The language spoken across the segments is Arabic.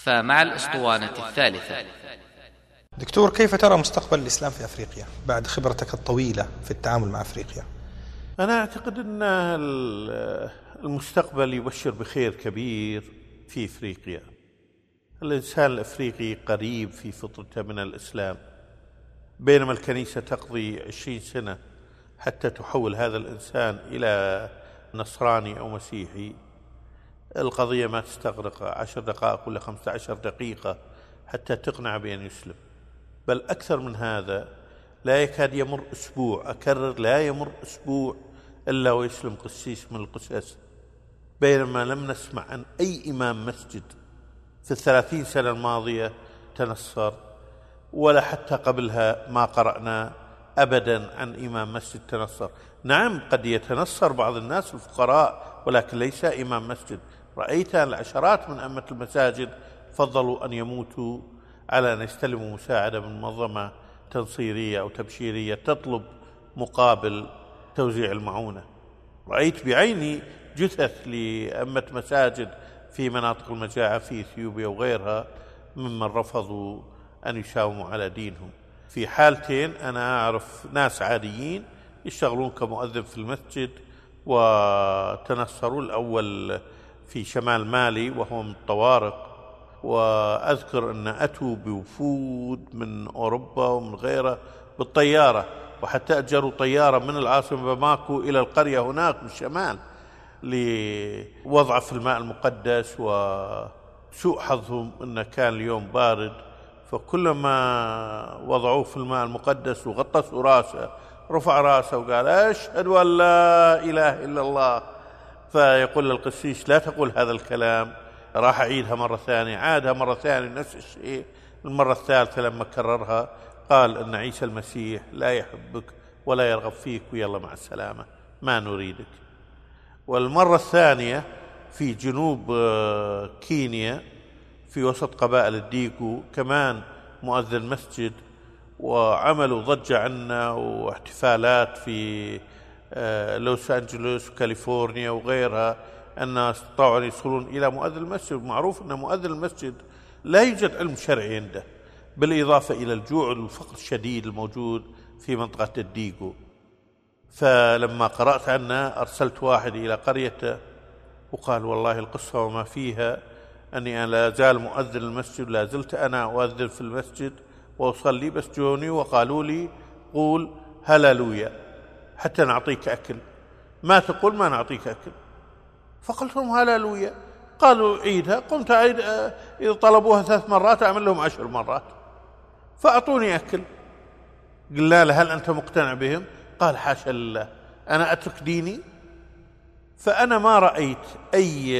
فمع الأسطوانة الثالثة. دكتور، كيف ترى مستقبل الإسلام في أفريقيا بعد خبرتك الطويلة في التعامل مع أفريقيا؟ أنا أعتقد أن المستقبل يبشر بخير كبير في أفريقيا. الإنسان الأفريقي قريب في فطرته من الإسلام، بينما الكنيسة تقضي 20 سنة حتى تحول هذا الإنسان إلى نصراني أو مسيحي. القضية ما تستغرق 10 دقائق ولا 15 دقيقة حتى تقنع بأن يسلم، بل أكثر من هذا. لا يكاد يمر أسبوع، أكرر، لا يمر أسبوع إلا ويسلم قسيس من القساس، بينما لم نسمع عن أي إمام مسجد في 30 سنة الماضية تنصر، ولا حتى قبلها ما قرأنا أبدا عن إمام مسجد تنصر. نعم، قد يتنصر بعض الناس الفقراء، ولكن ليس إمام مسجد. رأيت العشرات من أئمة المساجد فضلوا أن يموتوا على أن يستلموا مساعدة من منظمة تنصيرية أو تبشيرية تطلب مقابل توزيع المعونة. رأيت بعيني جثث لأئمة مساجد في مناطق المجاعة في إثيوبيا وغيرها ممن رفضوا أن يساوموا على دينهم. في حالتين أنا أعرف ناس عاديين يشتغلون كمؤذن في المسجد وتنصروا. الأول في شمال مالي وهو من الطوارق، وأذكر أن أتوا بوفود من أوروبا ومن غيره بالطيارة، وحتى أجروا طيارة من العاصمة باماكو إلى القرية هناك بالشمال لوضعه في الماء المقدس. وسوء حظهم أنه كان اليوم بارد، فكلما وضعوه في الماء المقدس وغطسوا راسه رفع راسه وقال أشهد أن لا إله إلا الله. فيقول للقسيس لا تقول هذا الكلام. راح أعيدها مرة ثانية، عادها مرة ثانية نفس الشيء. المرة الثالثة لما كررها قال أن عيسى المسيح لا يحبك ولا يرغب فيك، ويلا مع السلامة، ما نريدك. والمرة الثانية في جنوب كينيا في وسط قبائل الديكو، كمان مؤذن مسجد، وعملوا ضجة عنا واحتفالات في لوس أنجلوس وكاليفورنيا وغيرها. الناس استطاعوا أن يصلون إلى مؤذن المسجد. معروف أن مؤذن المسجد لا يوجد علم شرعي عنده، بالإضافة إلى الجوع والفقر الشديد الموجود في منطقة الديكو. فلما قرأت عنه أرسلت واحد إلى قريته وقال والله القصة وما فيها أني أنا لا زال مؤذن المسجد، لا زلت أنا أؤذن في المسجد وأصلي، بس جوني وقالوا لي قول هللويا حتى نعطيك أكل، ما تقول ما نعطيك أكل. فقلت لهم هللويا، قالوا عيدها. قمت أعيد، إذا طلبوها 3 مرات أعمل لهم 10 مرات، فأعطوني أكل. قلنا له هل أنت مقتنع بهم؟ قال حاشا لله، أنا أترك ديني؟ فأنا ما رأيت أي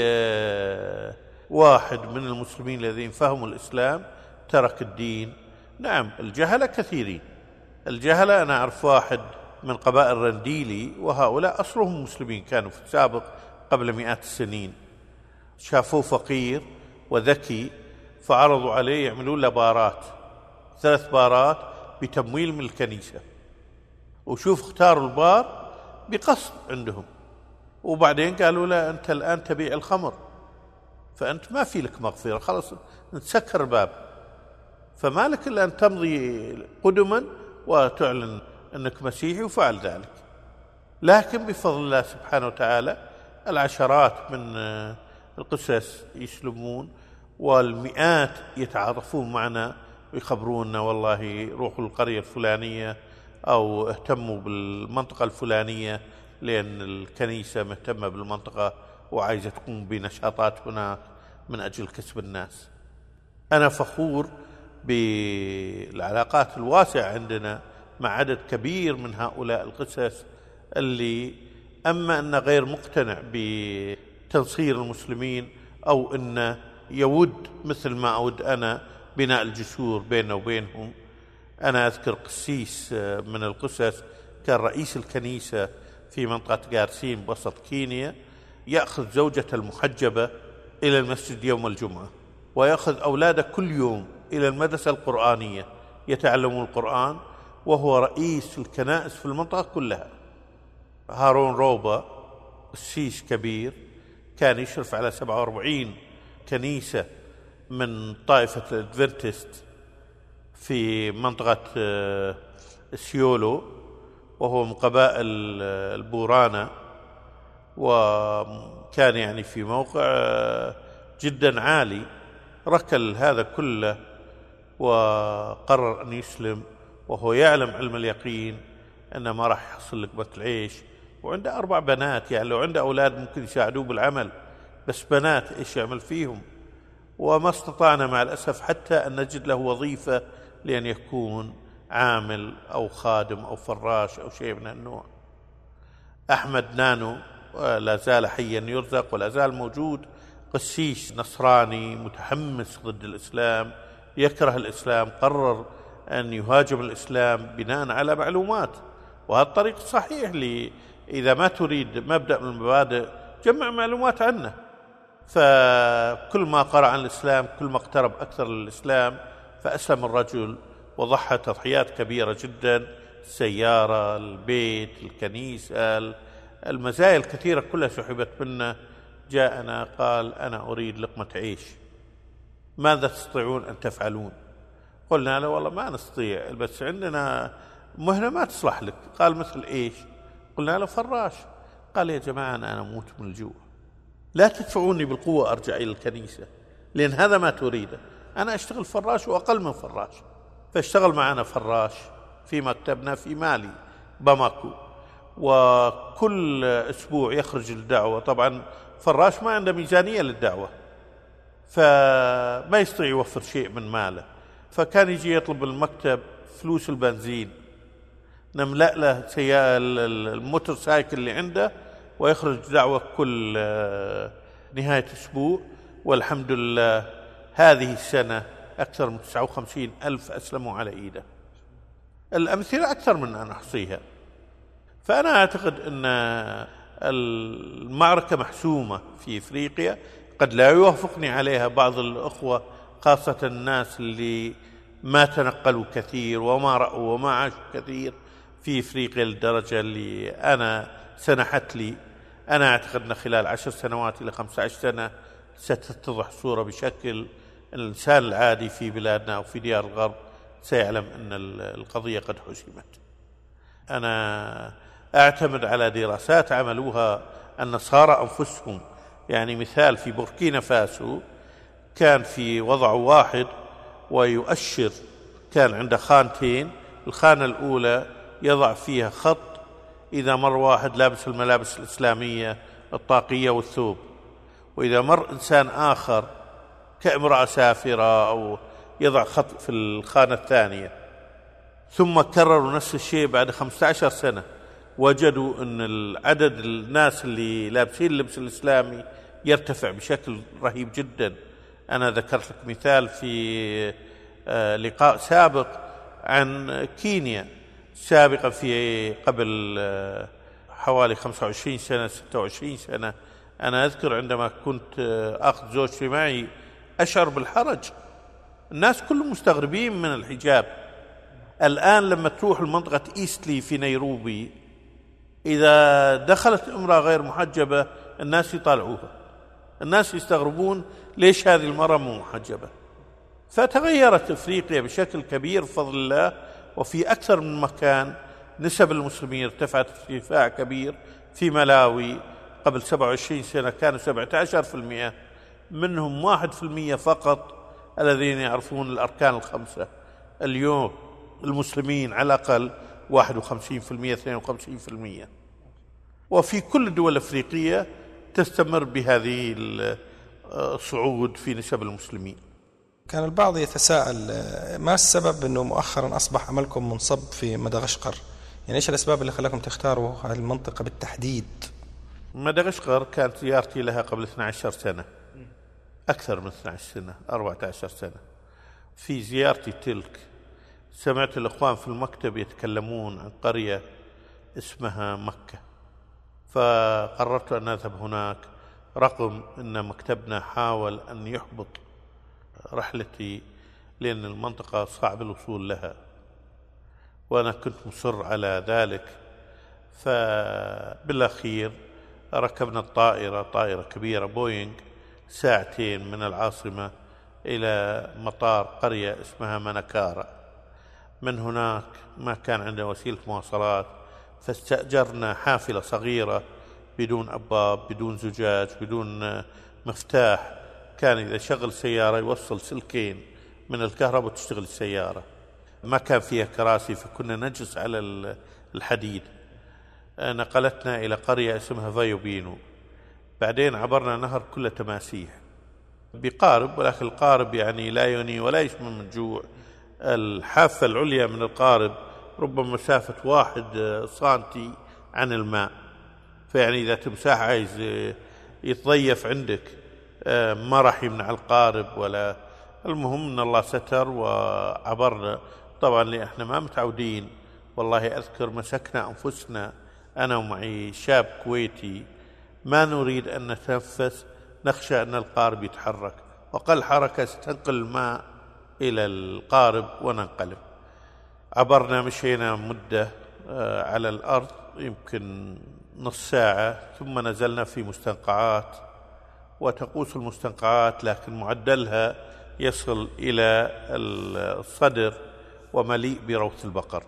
واحد من المسلمين الذين فهموا الإسلام ترك الدين. نعم، الجهلة كثيرين. الجهلة أنا أعرف واحد من قبائل رنديلي، وهؤلاء أصلهم مسلمين، كانوا في السابق قبل مئات السنين. شافوه فقير وذكي فعرضوا عليه يعملون له بارات، 3 بارات بتمويل من الكنيسة. وشوف اختاروا البار بقصد عندهم، وبعدين قالوا له أنت الآن تبيع الخمر، فأنت ما في لك مغفرة، خلاص نتسكر الباب، فما لك إلا أن تمضي قدما وتعلن أنك مسيحي، وفعل ذلك. لكن بفضل الله سبحانه وتعالى العشرات من القسس يسلمون، والمئات يتعاطفون معنا ويخبرونا والله روحوا القرية الفلانية أو اهتموا بالمنطقة الفلانية، لأن الكنيسة مهتمة بالمنطقة وعايزة تقوم بنشاطات هناك من أجل كسب الناس. أنا فخور بالعلاقات الواسعة عندنا مع عدد كبير من هؤلاء القسس، اللي أما أنه غير مقتنع بتنصير المسلمين أو أنه يود مثل ما أود أنا بناء الجسور بيننا وبينهم. أنا أذكر قسيس من القسس كان رئيس الكنيسة في منطقة غارسين بوسط كينيا، يأخذ زوجته المحجبة إلى المسجد يوم الجمعة، ويأخذ أولاده كل يوم إلى المدرسة القرآنية يتعلمون القرآن، وهو رئيس الكنائس في المنطقة كلها. هارون روبا قسيس كبير كان يشرف على 47 كنيسة من طائفة الأدفنتست في منطقة سيولو، وهو من قبائل البورانا، وكان يعني في موقع جدا عالي. ركل هذا كله وقرر أن يسلم، وهو يعلم علم اليقين أنه ما راح يحصل لقمة العيش، وعنده 4 بنات. يعني لو عنده أولاد ممكن يساعدوه بالعمل، بس بنات إيش يعمل فيهم؟ وما استطعنا مع الأسف حتى أن نجد له وظيفة لأن يكون عامل أو خادم أو فراش أو شيء من النوع. أحمد نانو لا زال حيا يرزق ولا زال موجود، قسيس نصراني متحمس ضد الإسلام، يكره الإسلام، قرر أن يهاجم الإسلام بناء على معلومات، وهذا الطريق الصحيح. إذا ما تريد مبدأ من المبادئ جمع معلومات عنه. فكل ما قرأ عن الإسلام كل ما اقترب أكثر للإسلام، فأسلم الرجل وضحى تضحيات كبيرة جدا: السيارة، البيت، الكنيسة، المزايا الكثيرة كلها سحبت منه. جاءنا قال: أنا أريد لقمة عيش، ماذا تستطيعون أن تفعلون؟ قلنا له: والله ما نستطيع، بس عندنا مهنة ما تصلح لك. قال: مثل إيش؟ قلنا له: فراش. قال: يا جماعة أنا أموت من الجوع، لا تدفعوني بالقوة أرجع إلى الكنيسة، لأن هذا ما تريده. أنا أشتغل فراش وأقل من فراش. فاشتغل معنا فراش في مكتبنا في مالي باماكو، وكل أسبوع يخرج للدعوة. طبعا فراش ما عنده ميزانية للدعوة، فما يستطيع يوفر شيء من ماله، فكان يجي يطلب المكتب فلوس البنزين، نملأ له الموتور سايكل اللي عنده، ويخرج دعوة كل نهاية أسبوع. والحمد لله هذه السنة أكثر من 59,000 أسلموا على إيده. الأمثلة أكثر من أن أحصيها. فأنا أعتقد أن المعركة محسومة في إفريقيا. قد لا يوافقني عليها بعض الأخوة، خاصة الناس اللي ما تنقلوا كثير وما رأوا وما عاشوا كثير في إفريقيا للدرجة اللي أنا سنحت لي. أنا أعتقد أن خلال 10 سنوات إلى 15 سنة ستتضح الصورة بشكل الإنسان العادي في بلادنا أو في ديار الغرب سيعلم أن القضية قد حسمت. أنا أعتمد على دراسات عملوها النصارى أنفسهم. يعني مثال في بوركينا فاسو كان في وضع واحد ويؤشر، كان عنده خانتين، الخانة الأولى يضع فيها خط إذا مر واحد لابس الملابس الإسلامية الطاقية والثوب، وإذا مر إنسان آخر كامرأة سافرة أو يضع خط في الخانة الثانية. ثم كرروا نفس الشيء بعد 15 سنة، وجدوا أن العدد الناس اللي لابسين اللبس الإسلامي يرتفع بشكل رهيب جدا. أنا ذكرت لك مثال في لقاء سابق عن كينيا، سابقا في قبل حوالي 25 سنة 26 سنة. أنا أذكر عندما كنت أخذ زوجتي معي أشعر بالحرج، الناس كلهم مستغربين من الحجاب. الآن لما تروح المنطقة إيستلي في نيروبي، إذا دخلت امرأة غير محجبة الناس يطالعوها، الناس يستغربون ليش هذه المرأة مو محجبة. فتغيرت أفريقيا بشكل كبير بفضل الله، وفي أكثر من مكان نسب المسلمين ارتفعت ارتفاع كبير. في ملاوي قبل 27 سنة كانوا 17%، منهم 1% فقط الذين يعرفون الأركان الخمسة. اليوم المسلمين على الأقل 51% 52%، وفي كل الدول الأفريقية تستمر بهذه الصعود في نسب المسلمين. كان البعض يتساءل ما السبب أنه مؤخرا أصبح عملكم منصب في مدغشقر؟ يعني إيش الأسباب اللي خلاكم تختاروا هذه المنطقة بالتحديد؟ مدغشقر كانت زيارتي لها قبل 12 سنة، أكثر من 12 سنة 14 سنة. في زيارتي تلك سمعت الإخوان في المكتب يتكلمون عن قرية اسمها مكة، فقررت أن أذهب هناك، رغم أن مكتبنا حاول أن يحبط رحلتي لأن المنطقة صعب الوصول لها، وأنا كنت مصر على ذلك. فبالأخير ركبنا الطائرة، طائرة كبيرة بوينغ، 2 ساعة من العاصمة إلى مطار قرية اسمها منكارة. من هناك ما كان عندنا وسيلة مواصلات، فاستأجرنا حافلة صغيرة بدون أبواب، بدون زجاج، بدون مفتاح. كان إذا شغل سيارة يوصل سلكين من الكهرباء وتشتغل السيارة. ما كان فيها كراسي، فكنا نجلس على الحديد. نقلتنا إلى قرية اسمها فايوبينو. بعدين عبرنا نهر كله تماسيح بقارب، ولكن القارب يعني لا يغني ولا يشمل من جوع. الحافة العليا من القارب ربما مسافة 1 سنتي عن الماء، فيعني إذا تمساح عايز يتضيف عندك ما راح يمنع القارب ولا. المهم أن الله ستر وعبرنا. طبعا اللي احنا ما متعودين، والله أذكر مسكنا أنفسنا أنا ومعي شاب كويتي، ما نريد أن نتنفس، نخشى أن القارب يتحرك، وقل حركة ستنقل الماء إلى القارب وننقلب. عبرنا، مشينا مدة على الأرض يمكن نص ساعة، ثم نزلنا في مستنقعات، وتقوس المستنقعات لكن معدلها يصل إلى الصدر ومليء بروث البقر.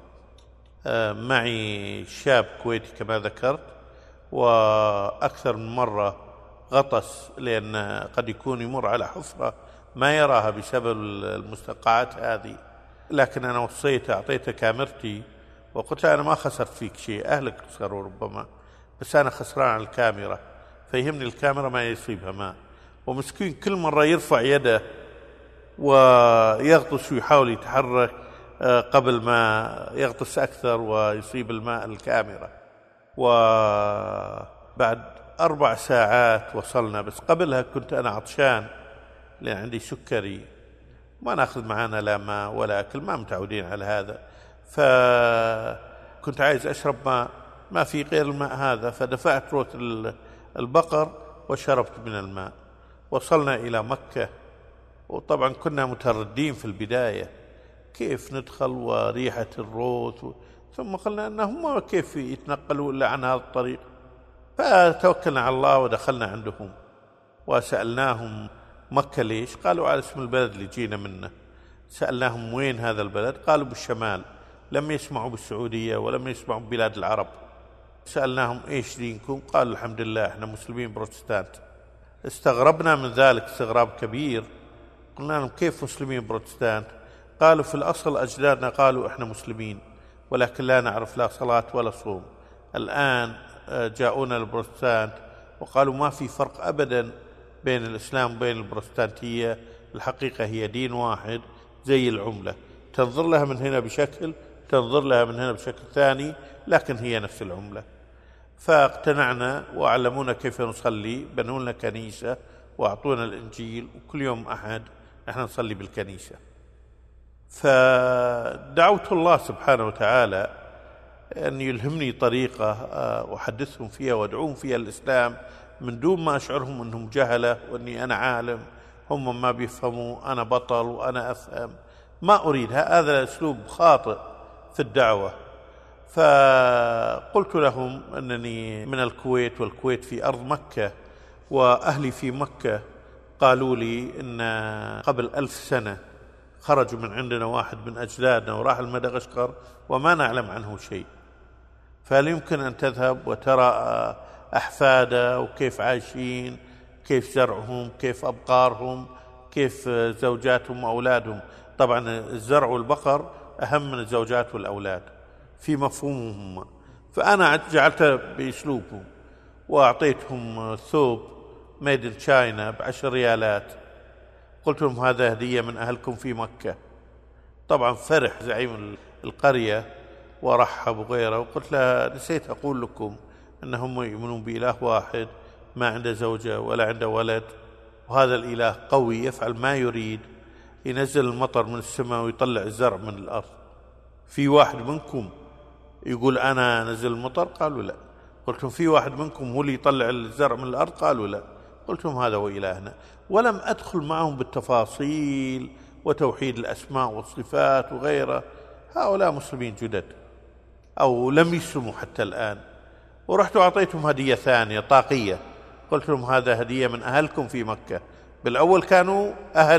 معي شاب كويتي كما ذكرت، وأكثر من مرة غطس، لأن قد يكون يمر على حفرة ما يراها بسبب المستنقعات هذه. لكن أنا وصيته، أعطيته كاميرتي وقلت له أنا ما خسرت فيك شيء، أهلك خسروا ربما، بس أنا خسران على الكاميرا، فيهمني الكاميرا ما يصيبها ماء. ومسكين كل مرة يرفع يده ويغطس ويحاول يتحرك قبل ما يغطس أكثر ويصيب الماء الكاميرا. وبعد 4 ساعات وصلنا، بس قبلها كنت أنا عطشان لأن عندي سكري، ما نأخذ معنا لا ماء ولا أكل، ما متعودين على هذا، فكنت عايز أشرب ماء، ما في غير الماء هذا، فدفعت روث البقر وشربت من الماء. وصلنا إلى مكة، وطبعا كنا متردين في البداية كيف ندخل وريحة الروث، ثم قلنا أنهم كيف يتنقلوا إلا عن هذا الطريق، فتوكلنا على الله ودخلنا عندهم وسألناهم مكة ليش؟ قالوا على اسم البلد اللي جينا منه. سألناهم وين هذا البلد؟ قالوا بالشمال، لم يسمعوا بالسعودية ولم يسمعوا ببلاد العرب. سألناهم ايش دينكم؟ قالوا الحمد لله احنا مسلمين بروتستانت. استغربنا من ذلك استغراب كبير، قلنا لهم كيف مسلمين بروتستانت؟ قالوا في الأصل أجدادنا قالوا احنا مسلمين، ولكن لا نعرف لا صلاة ولا صوم. الآن جاءونا البروتستانت وقالوا ما في فرق أبدا بين الإسلام وبين البروتستانتية، الحقيقة هي دين واحد زي العملة، تنظر لها من هنا بشكل، تنظر لها من هنا بشكل ثاني، لكن هي نفس العملة. فاقتنعنا وعلمونا كيف نصلي، بنوا لنا كنيسة وأعطونا الإنجيل، وكل يوم أحد نحن نصلي بالكنيسة. فدعوت الله سبحانه وتعالى أن يلهمني طريقة أحدثهم فيها وأدعوهم فيها الإسلام من دون ما أشعرهم أنهم جهلة وأني أنا عالم، هم ما بيفهموا، أنا بطل وأنا أفهم. ما أريد هذا أسلوب خاطئ في الدعوة. فقلت لهم أنني من الكويت، والكويت في أرض مكة وأهلي في مكة. قالوا لي إن قبل 1000 سنة خرجوا من عندنا واحد من أجدادنا وراح المدغشقر وما نعلم عنه شيء، فهل يمكن أن تذهب وترى أحفاده وكيف عايشين، كيف زرعهم، كيف أبقارهم، كيف زوجاتهم وأولادهم؟ طبعا الزرع والبقر أهم من الزوجات والأولاد في مفهومهم. فأنا جعلتها بأسلوبهم وأعطيتهم ثوب ميد إن تشاينا ب10 ريالات، قلت لهم هذا هدية من أهلكم في مكة. طبعا فرح زعيم القرية ورحب وغيره، وقلت له نسيت أقول لكم أنهم يؤمنون بإله واحد ما عنده زوجة ولا عنده ولد، وهذا الإله قوي يفعل ما يريد، ينزل المطر من السماء ويطلع الزرع من الأرض. في واحد منكم يقول أنا نزل المطر؟ قالوا لا. قلت لهم في واحد منكم هو اللي يطلع الزرع من الأرض؟ قالوا لا. قلت لهم هذا هو إلهنا. ولم أدخل معهم بالتفاصيل وتوحيد الأسماء والصفات وغيره، هؤلاء مسلمين جدد أو لم يسلموا حتى الآن. ورحت وأعطيتهم هدية ثانية طاقية، قلت لهم هذا هدية من أهلكم في مكة. بالأول كانوا أهلي،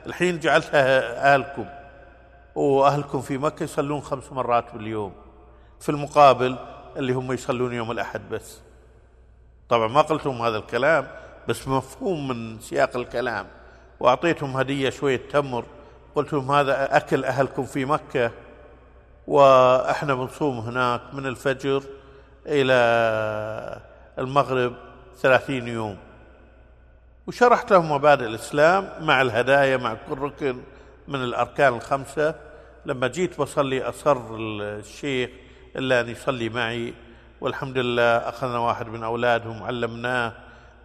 الحين جعلتها أهلكم، وأهلكم في مكة يصلون 5 مرات باليوم، في المقابل اللي هم يصلون يوم الأحد بس. طبعا ما قلتهم هذا الكلام، بس مفهوم من سياق الكلام. وأعطيتهم هدية شوية تمر، قلت لهم هذا أكل أهلكم في مكة، وإحنا بنصوم هناك من الفجر إلى المغرب 30 يوم. وشرحت لهم مبادئ الإسلام مع الهدايا، مع كل ركن من الأركان ال5. لما جيت بصلي أصر الشيخ إلا أن يصلي معي، والحمد لله أخذنا واحد من أولادهم علمناه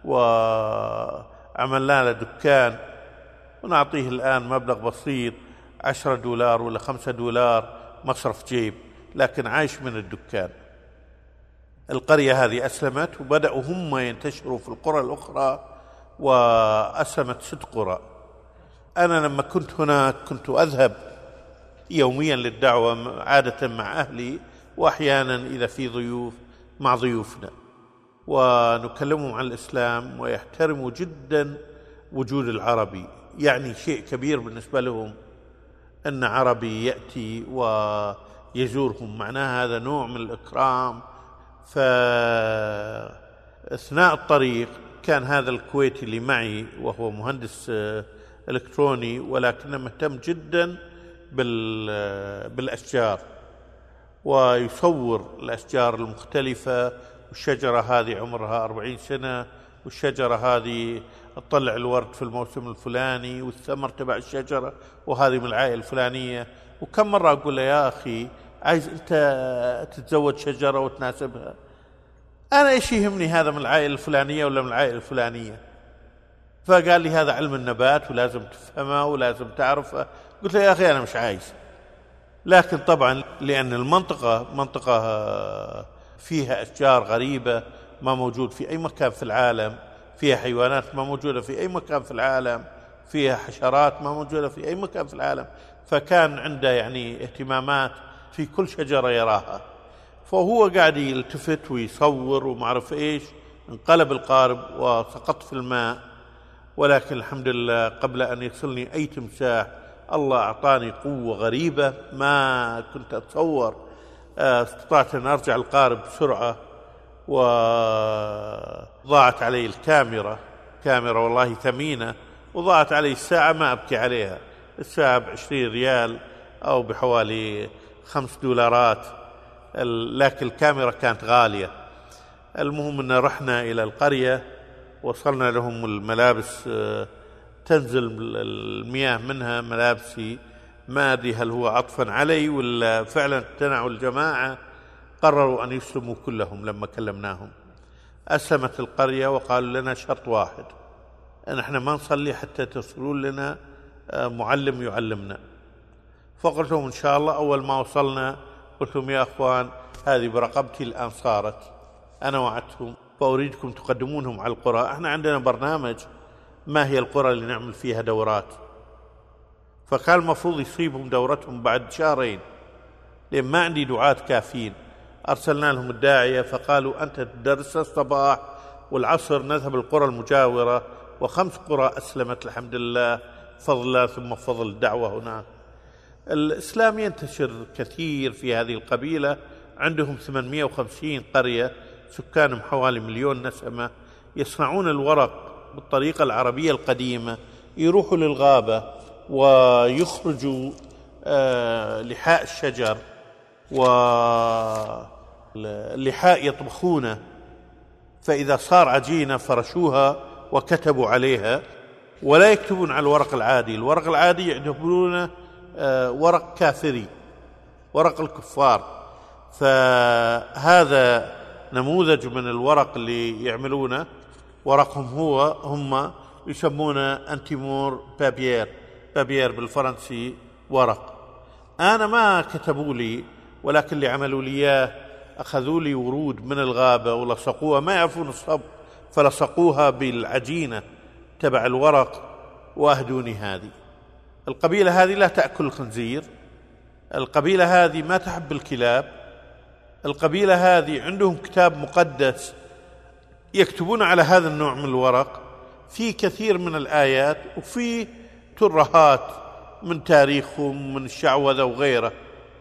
وعملنا له دكان، ونعطيه الآن مبلغ بسيط $10 ولا $5 مصرف جيب، لكن عايش من الدكان. القرية هذه أسلمت، وبدأوا هم ينتشروا في القرى الأخرى، وأسلمت 6 قرى. أنا لما كنت هناك كنت أذهب يوميا للدعوة، عادة مع أهلي، وأحيانا إذا في ضيوف مع ضيوفنا، ونكلمهم عن الإسلام، ويحترموا جدا وجود العربي. يعني شيء كبير بالنسبة لهم أن عربي يأتي ويزورهم، معناه هذا نوع من الإكرام. فأثناء الطريق كان هذا الكويتي اللي معي، وهو مهندس إلكتروني، ولكنه مهتم جدا بالأشجار، ويصور الأشجار المختلفة، والشجرة هذه عمرها 40 سنة، والشجرة هذه تطلع الورد في الموسم الفلاني، والثمر تبع الشجرة، وهذه من العائلة الفلانية. وكم مرة أقول له يا أخي عايز أنت تتزوج شجرة وتناسبها، أنا إيش يهمني هذا من العائلة الفلانية ولا من العائلة الفلانية؟ فقال لي هذا علم النبات ولازم تفهمه ولازم تعرفه. قلت له يا أخي أنا مش عايز. لكن طبعا لأن المنطقة منطقة فيها أشجار غريبة ما موجود في أي مكان في العالم، فيها حيوانات ما موجودة في أي مكان في العالم، فيها حشرات ما موجودة في أي مكان في العالم، فكان عنده يعني اهتمامات في كل شجرة يراها. فهو قاعد يلتفت ويصور ومعرف إيش، انقلب القارب وسقط في الماء. ولكن الحمد لله قبل أن يصلني أي تمساح الله أعطاني قوة غريبة ما كنت أتصور. استطعت أن أرجع القارب بسرعة، وضاعت علي الكاميرا، كاميرا والله ثمينة، وضاعت علي الساعة ما أبكي عليها، الساعة ب20 ريال أو بحوالي $5، لكن الكاميرا كانت غالية. المهم أن رحنا إلى القرية، وصلنا لهم الملابس تنزل المياه منها ملابسي، ما أدري هل هو عطفا علي ولا فعلا اقتنعوا الجماعة، قرروا أن يسلموا كلهم. لما كلمناهم أسلمت القرية، وقالوا لنا شرط واحد، أن احنا ما نصلي حتى ترسلون لنا معلم يعلمنا. فقلت لهم إن شاء الله. أول ما وصلنا قلت لهم يا أخوان هذه برقبتي الآن صارت، أنا وعدتهم، فأريدكم تقدمونهم على القرى. احنا عندنا برنامج ما هي القرى اللي نعمل فيها دورات، فكان المفروض يصيبهم دورتهم بعد 2 شهر، لأن ما عندي دعاة كافيين. أرسلنا لهم الداعية، فقالوا أنت تدرس الصباح والعصر نذهب القرى المجاورة، و5 قرى أسلمت الحمد لله، فضل الله ثم فضل الدعوة هنا. الإسلام ينتشر كثير في هذه القبيلة، عندهم 850 قرية، سكانهم حوالي 1,000,000 نسمة، يصنعون الورق بالطريقة العربية القديمة، يروحوا للغابة ويخرجوا لحاء الشجر، واللحاء يطبخونه، فإذا صار عجينة فرشوها وكتبوا عليها، ولا يكتبون على الورق العادي. الورق العادي يعتبرونه ورق كافري، ورق الكفار. فهذا نموذج من الورق اللي يعملونه، ورقهم هم يسمونه أنتيمور بابير بالفرنسي ورق. أنا ما كتبوا لي، ولكن اللي عملوا لي إياه أخذوا لي ورود من الغابة ولصقوها، ما يعرفون الصب، فلصقوها بالعجينة تبع الورق وأهدوني هذه. القبيلة هذه لا تأكل الخنزير، القبيلة هذه ما تحب الكلاب، القبيلة هذه عندهم كتاب مقدس يكتبون على هذا النوع من الورق، في كثير من الآيات، وفي ترهات من تاريخهم من الشعوذة وغيره،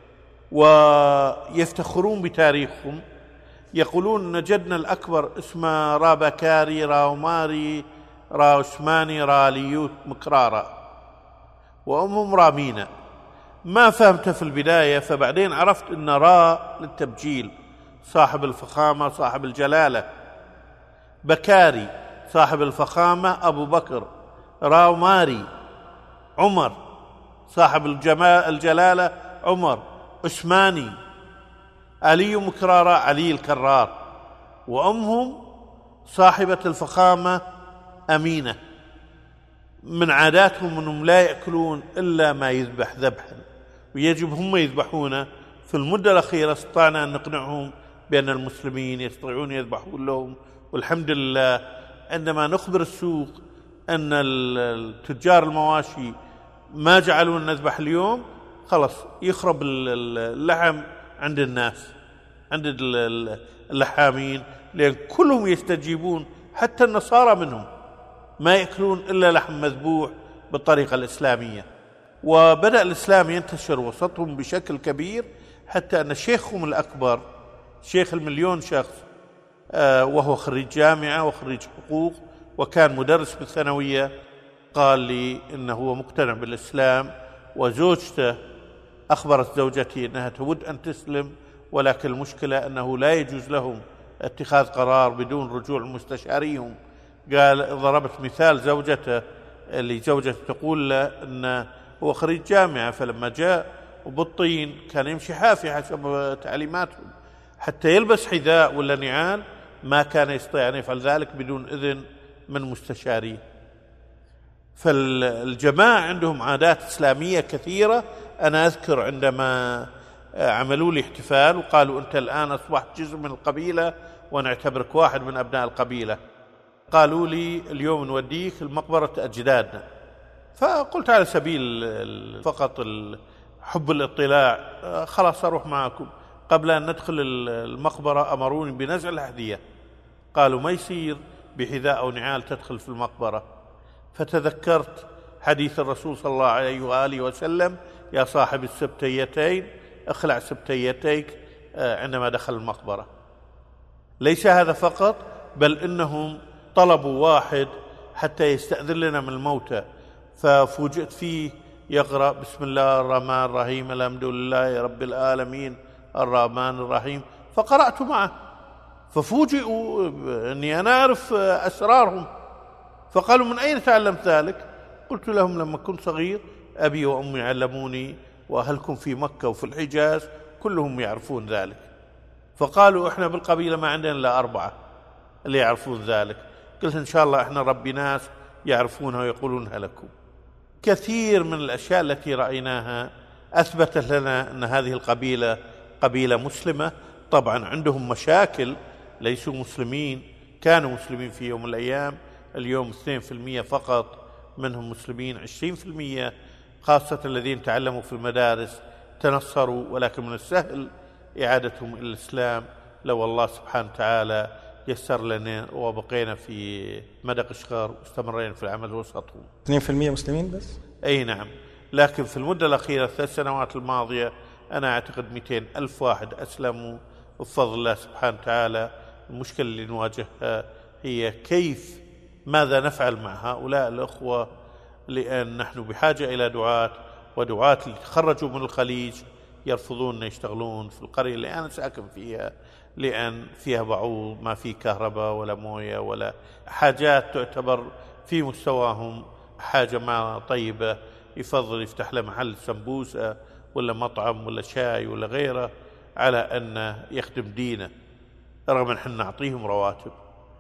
ويفتخرون بتاريخهم. يقولون أن جدنا الأكبر اسمه را بكاري را عماري را عثماني را ليوت مكرارة، وأمهم رامينة. ما فهمت في البداية، فبعدين عرفت أن را للتبجيل، صاحب الفخامة صاحب الجلالة. بكاري صاحب الفخامة أبو بكر، را عماري عمر صاحب الجلالة عمر، عثماني علي مكرارة علي الكرار، وأمهم صاحبة الفخامة أمينة. من عاداتهم أنهم لا يأكلون إلا ما يذبح ذبحا، ويجب هم يذبحونه. في المدة الأخيرة استطعنا أن نقنعهم بأن المسلمين يستطيعون يذبحون لهم، والحمد لله. عندما نخبر السوق أن التجار المواشي ما جعلون نذبح اليوم، خلص يخرب اللحم عند الناس، عند اللحامين، لأن كلهم يستجيبون، حتى النصارى منهم ما يأكلون إلا لحم مذبوح بالطريقة الإسلامية. وبدأ الإسلام ينتشر وسطهم بشكل كبير، حتى أن شيخهم الأكبر، شيخ 1,000,000 شخص، وهو خريج جامعة وخريج حقوق وكان مدرس بالثانوية، قال لي إنه هو مقتنع بالإسلام، وزوجته أخبرت زوجتي أنها تود أن تسلم، ولكن المشكلة أنه لا يجوز لهم اتخاذ قرار بدون رجوع مستشاريهم. قال ضربت مثال زوجته، اللي زوجته تقول له أنه هو خريج جامعة، فلما جاء وبالطين كان يمشي حافي حسب تعليماتهم، حتى يلبس حذاء ولا نعال ما كان يستطيع أن يفعل ذلك بدون إذن من مستشاريه. فالجماعة عندهم عادات إسلامية كثيرة. أنا أذكر عندما عملوا لي احتفال وقالوا أنت الآن أصبحت جزء من القبيلة ونعتبرك واحد من أبناء القبيلة، قالوا لي اليوم نوديك المقبرة أجدادنا. فقلت على سبيل فقط حب الاطلاع خلاص أروح معكم. قبل أن ندخل المقبرة أمروني بنزع الأحذية، قالوا ما يصير بحذاء أو نعال تدخل في المقبرة. فتذكرت حديث الرسول صلى الله عليه وآله وسلم: يا صاحب السبتيتين اخلع سبتيتيك عندما دخل المقبرة. ليس هذا فقط، بل إنهم طلبوا واحد حتى يستأذن لنا من الموتى، ففوجئت فيه يقرأ بسم الله الرحمن الرحيم الحمد لله رب العالمين الرحمن الرحيم، فقرأت معه، ففوجئوا أني أنا أعرف أسرارهم، فقالوا من أين تعلمت ذلك؟ قلت لهم لما كنت صغير أبي وأمي علموني، وأهلكم في مكة وفي الحجاز كلهم يعرفون ذلك. فقالوا إحنا بالقبيلة ما عندنا إلا 4 اللي يعرفون ذلك. قلت إن شاء الله إحنا ربي ناس يعرفونها ويقولونها لكم. كثير من الأشياء التي رأيناها أثبتت لنا أن هذه القبيلة قبيلة مسلمة. طبعا عندهم مشاكل، ليسوا مسلمين، كانوا مسلمين في يوم من الأيام، اليوم 2% فقط منهم مسلمين، 20% خاصة الذين تعلموا في المدارس تنصروا، ولكن من السهل إعادتهم إلى الإسلام لو الله سبحانه وتعالى يسر لنا وبقينا في مدغشقر واستمرينا في العمل وسطهم. 2% مسلمين بس؟ أي نعم، لكن في المدة الأخيرة 3 سنوات الماضية أنا أعتقد 200,000 واحد أسلموا بفضل الله سبحانه وتعالى. المشكلة اللي نواجهها هي كيف ماذا نفعل مع هؤلاء الأخوة، لأن نحن بحاجة إلى دعاة، ودعاة اللي تخرجوا من الخليج يرفضون أن يشتغلون في القرية اللي أنا ساكن فيها، لأن فيها بعوض، ما في كهرباء ولا موية ولا حاجات تعتبر في مستواهم حاجة ما طيبة. يفضل يفتح له محل سمبوسة ولا مطعم ولا شاي ولا غيره على أن يخدم دينه، رغم أن احنا نعطيهم رواتب.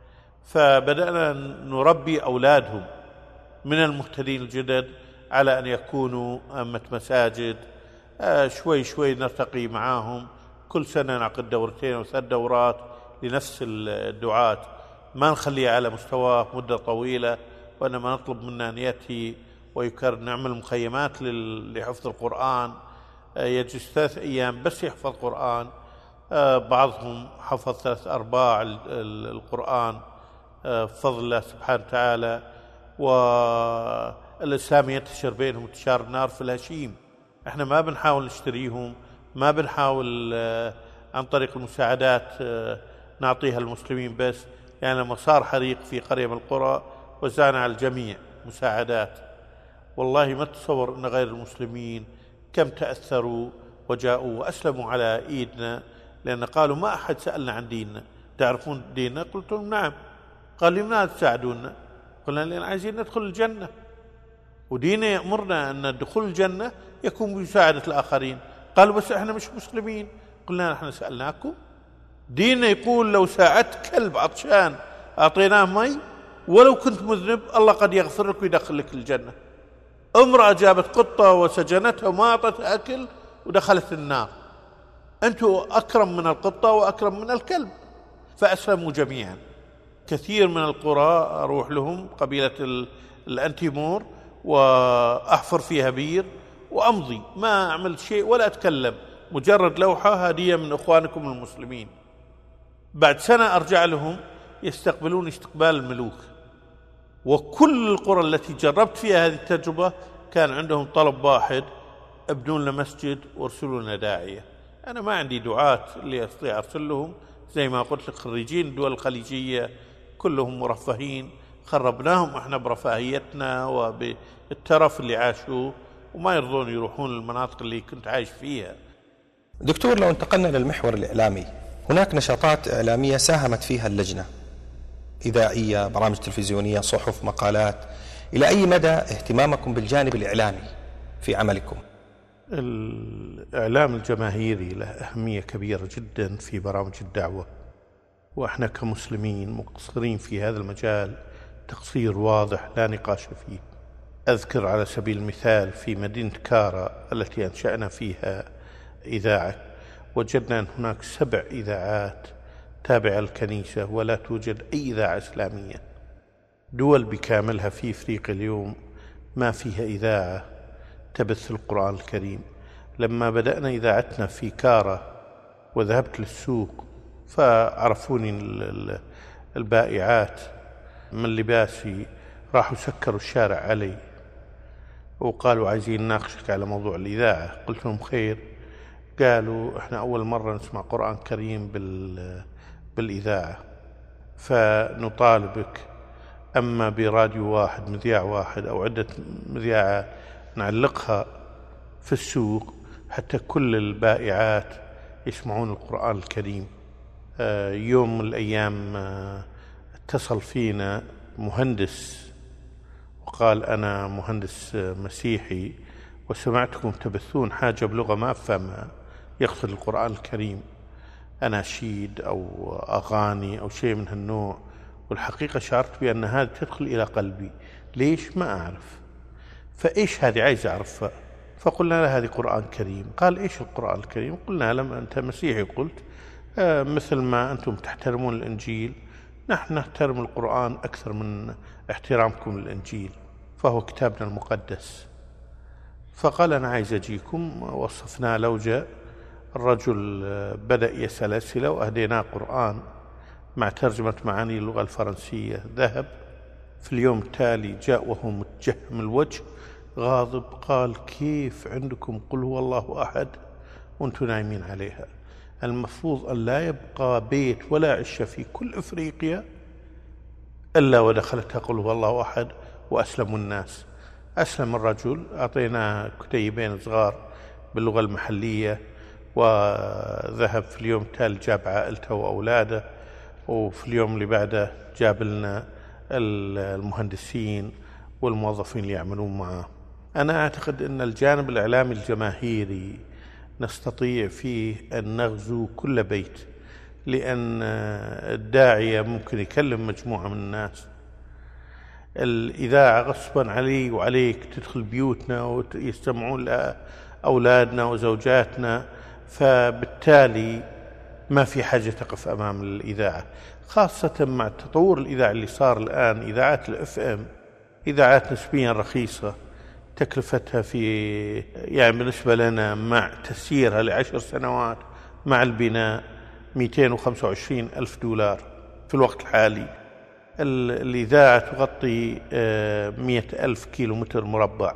فبدأنا نربي أولادهم من المهتدين الجدد على أن يكونوا أمة مساجد. شوي شوي نرتقي معاهم، كل سنة نعقد 2 أو 3 دورات لنفس الدعاة، ما نخليه على مستواه مدة طويلة، وإنما نطلب منه أن يأتي ويكرر. نعمل مخيمات لحفظ القرآن، يجلس 3 أيام بس يحفظ قرآن. بعضهم حفظ 3/4 القرآن بفضل الله سبحانه وتعالى. الإسلام ينتشر بينهم انتشار النار في الهشيم. احنا ما بنحاول نشتريهم، ما بنحاول عن طريق المساعدات نعطيها المسلمين بس. يعني لما صار حريق في قرية من القرى وزعنا على الجميع مساعدات، والله ما تتصور أن غير المسلمين كم تأثروا وجاءوا وأسلموا على إيدنا، لأن قالوا ما أحد سألنا عن ديننا، تعرفون ديننا؟ قلت لهم نعم. قال لماذا تساعدونا؟ قلنا لأن عايزين ندخل الجنة، وديننا يأمرنا أن دخول الجنة يكون بمساعدة الآخرين. قالوا بس احنا مش مسلمين. قلنا نحن سألناكم؟ ديننا يقول لو ساعدت كلب عطشان أعطيناه مي ولو كنت مذنب الله قد يغفر لك ويدخلك الجنة. امرأة جابت قطة وسجنتها وما أعطتها أكل ودخلت النار. أنتوا أكرم من القطة وأكرم من الكلب. فأسلموا جميعا. كثير من القرى أروح لهم قبيلة الأنتيمور وأحفر فيها بير وأمضي، ما أعمل شيء ولا أتكلم، مجرد لوحة هدية من إخوانكم المسلمين. بعد سنة أرجع لهم يستقبلون استقبال الملوك. وكل القرى التي جربت فيها هذه التجربة كان عندهم طلب واحد: ابنوا لنا مسجد وارسلوا لنا داعية. أنا ما عندي دعاة اللي أستطيع أرسل لهم، زي ما قلت لك خريجين الدول الخليجية كلهم مرفهين، خربناهم احنا برفاهيتنا وبالترف اللي عاشوه، وما يرضون يروحون للمناطق اللي كنت عايش فيها. دكتور، لو انتقلنا للمحور الإعلامي، هناك نشاطات إعلامية ساهمت فيها اللجنة، إذاعية، برامج تلفزيونية، صحف، مقالات. إلى أي مدى اهتمامكم بالجانب الإعلامي في عملكم؟ الإعلام الجماهيري له أهمية كبيرة جدا في برامج الدعوة، وإحنا كمسلمين مقصرين في هذا المجال تقصير واضح لا نقاش فيه. أذكر على سبيل المثال في مدينة كارا التي أنشأنا فيها إذاعة، وجدنا أن هناك 7 إذاعات تابعة للكنيسة ولا توجد أي إذاعة إسلامية. دول بكاملها في إفريقيا اليوم ما فيها إذاعة تبث القرآن الكريم. لما بدأنا إذاعتنا في كارا وذهبت للسوق فعرفوني البائعات من لباسي، راحوا سكروا الشارع علي وقالوا عايزين نناقشك على موضوع الإذاعة. قلت لهم خير. قالوا احنا أول مرة نسمع قرآن كريم بالإذاعة، فنطالبك أما براديو واحد، مذياع واحد أو عدة مذياعات نعلقها في السوق حتى كل البائعات يسمعون القرآن الكريم. يوم من الأيام اتصل فينا مهندس وقال أنا مهندس مسيحي وسمعتكم تبثون حاجة بلغة ما أفهمها، يقصد القرآن الكريم، أناشيد أو أغاني أو شيء من هالنوع، والحقيقة شعرت بأن هذا تدخل إلى قلبي. ليش؟ ما أعرف. فإيش هذه عايز أعرفها؟ فقلنا له هذه قرآن كريم. قال إيش القرآن الكريم؟ قلنا لما أنت مسيحي قلت مثل ما أنتم تحترمون الإنجيل نحن نحترم القرآن أكثر من احترامكم للإنجيل، فهو كتابنا المقدس. فقال أنا عايز أجيكم. وصفنا لوجة. الرجل بدأ يسأل أسئلة وأهديناه قرآن مع ترجمة معاني اللغة الفرنسية. ذهب. في اليوم التالي جاء وهو متجهم الوجه غاضب، قال كيف عندكم قل هو الله أحد وأنتم نايمين عليها؟ المفروض أن لا يبقى بيت ولا عشة في كل إفريقيا إلا ودخلتها قل هو الله أحد وأسلموا الناس. أسلم الرجل، أعطيناه كتيبين صغار باللغة المحلية، وذهب في اليوم التالي جاب عائلته وأولاده، وفي اليوم اللي بعده جاب لنا المهندسين والموظفين اللي يعملون معه. أنا أعتقد أن الجانب الإعلامي الجماهيري نستطيع فيه أن نغزو كل بيت، لأن الداعية ممكن يكلم مجموعة من الناس. الإذاعة غصبا علي وعليك تدخل بيوتنا ويستمعون لأولادنا وزوجاتنا، فبالتالي ما في حاجة تقف أمام الإذاعة، خاصة مع التطور الإذاعي اللي صار الآن. إذاعات الFM إذاعات نسبيا رخيصة، تكلفتها في يعني بالنسبة لنا مع تسييرها ل10 سنوات مع البناء $225,000 في الوقت الحالي. الإذاعة تغطي 100,000 كيلومتر مربع،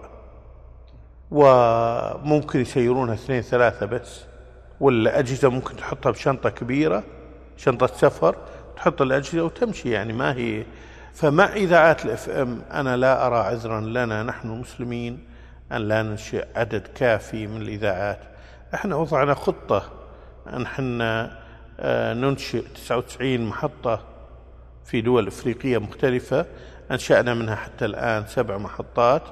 وممكن يسيرونها 2-3 بس، والأجهزة ممكن تحطها بشنطة كبيرة، شنطة سفر، تحط الأجهزة وتمشي، يعني ما هي. فمع إذاعات الإف إم أنا لا أرى عذرا لنا نحن المسلمين أن لا ننشئ عدد كافي من الإذاعات. احنا وضعنا خطة أن احنا ننشئ 99 محطة في دول إفريقية مختلفة، أنشأنا منها حتى الآن 7 محطات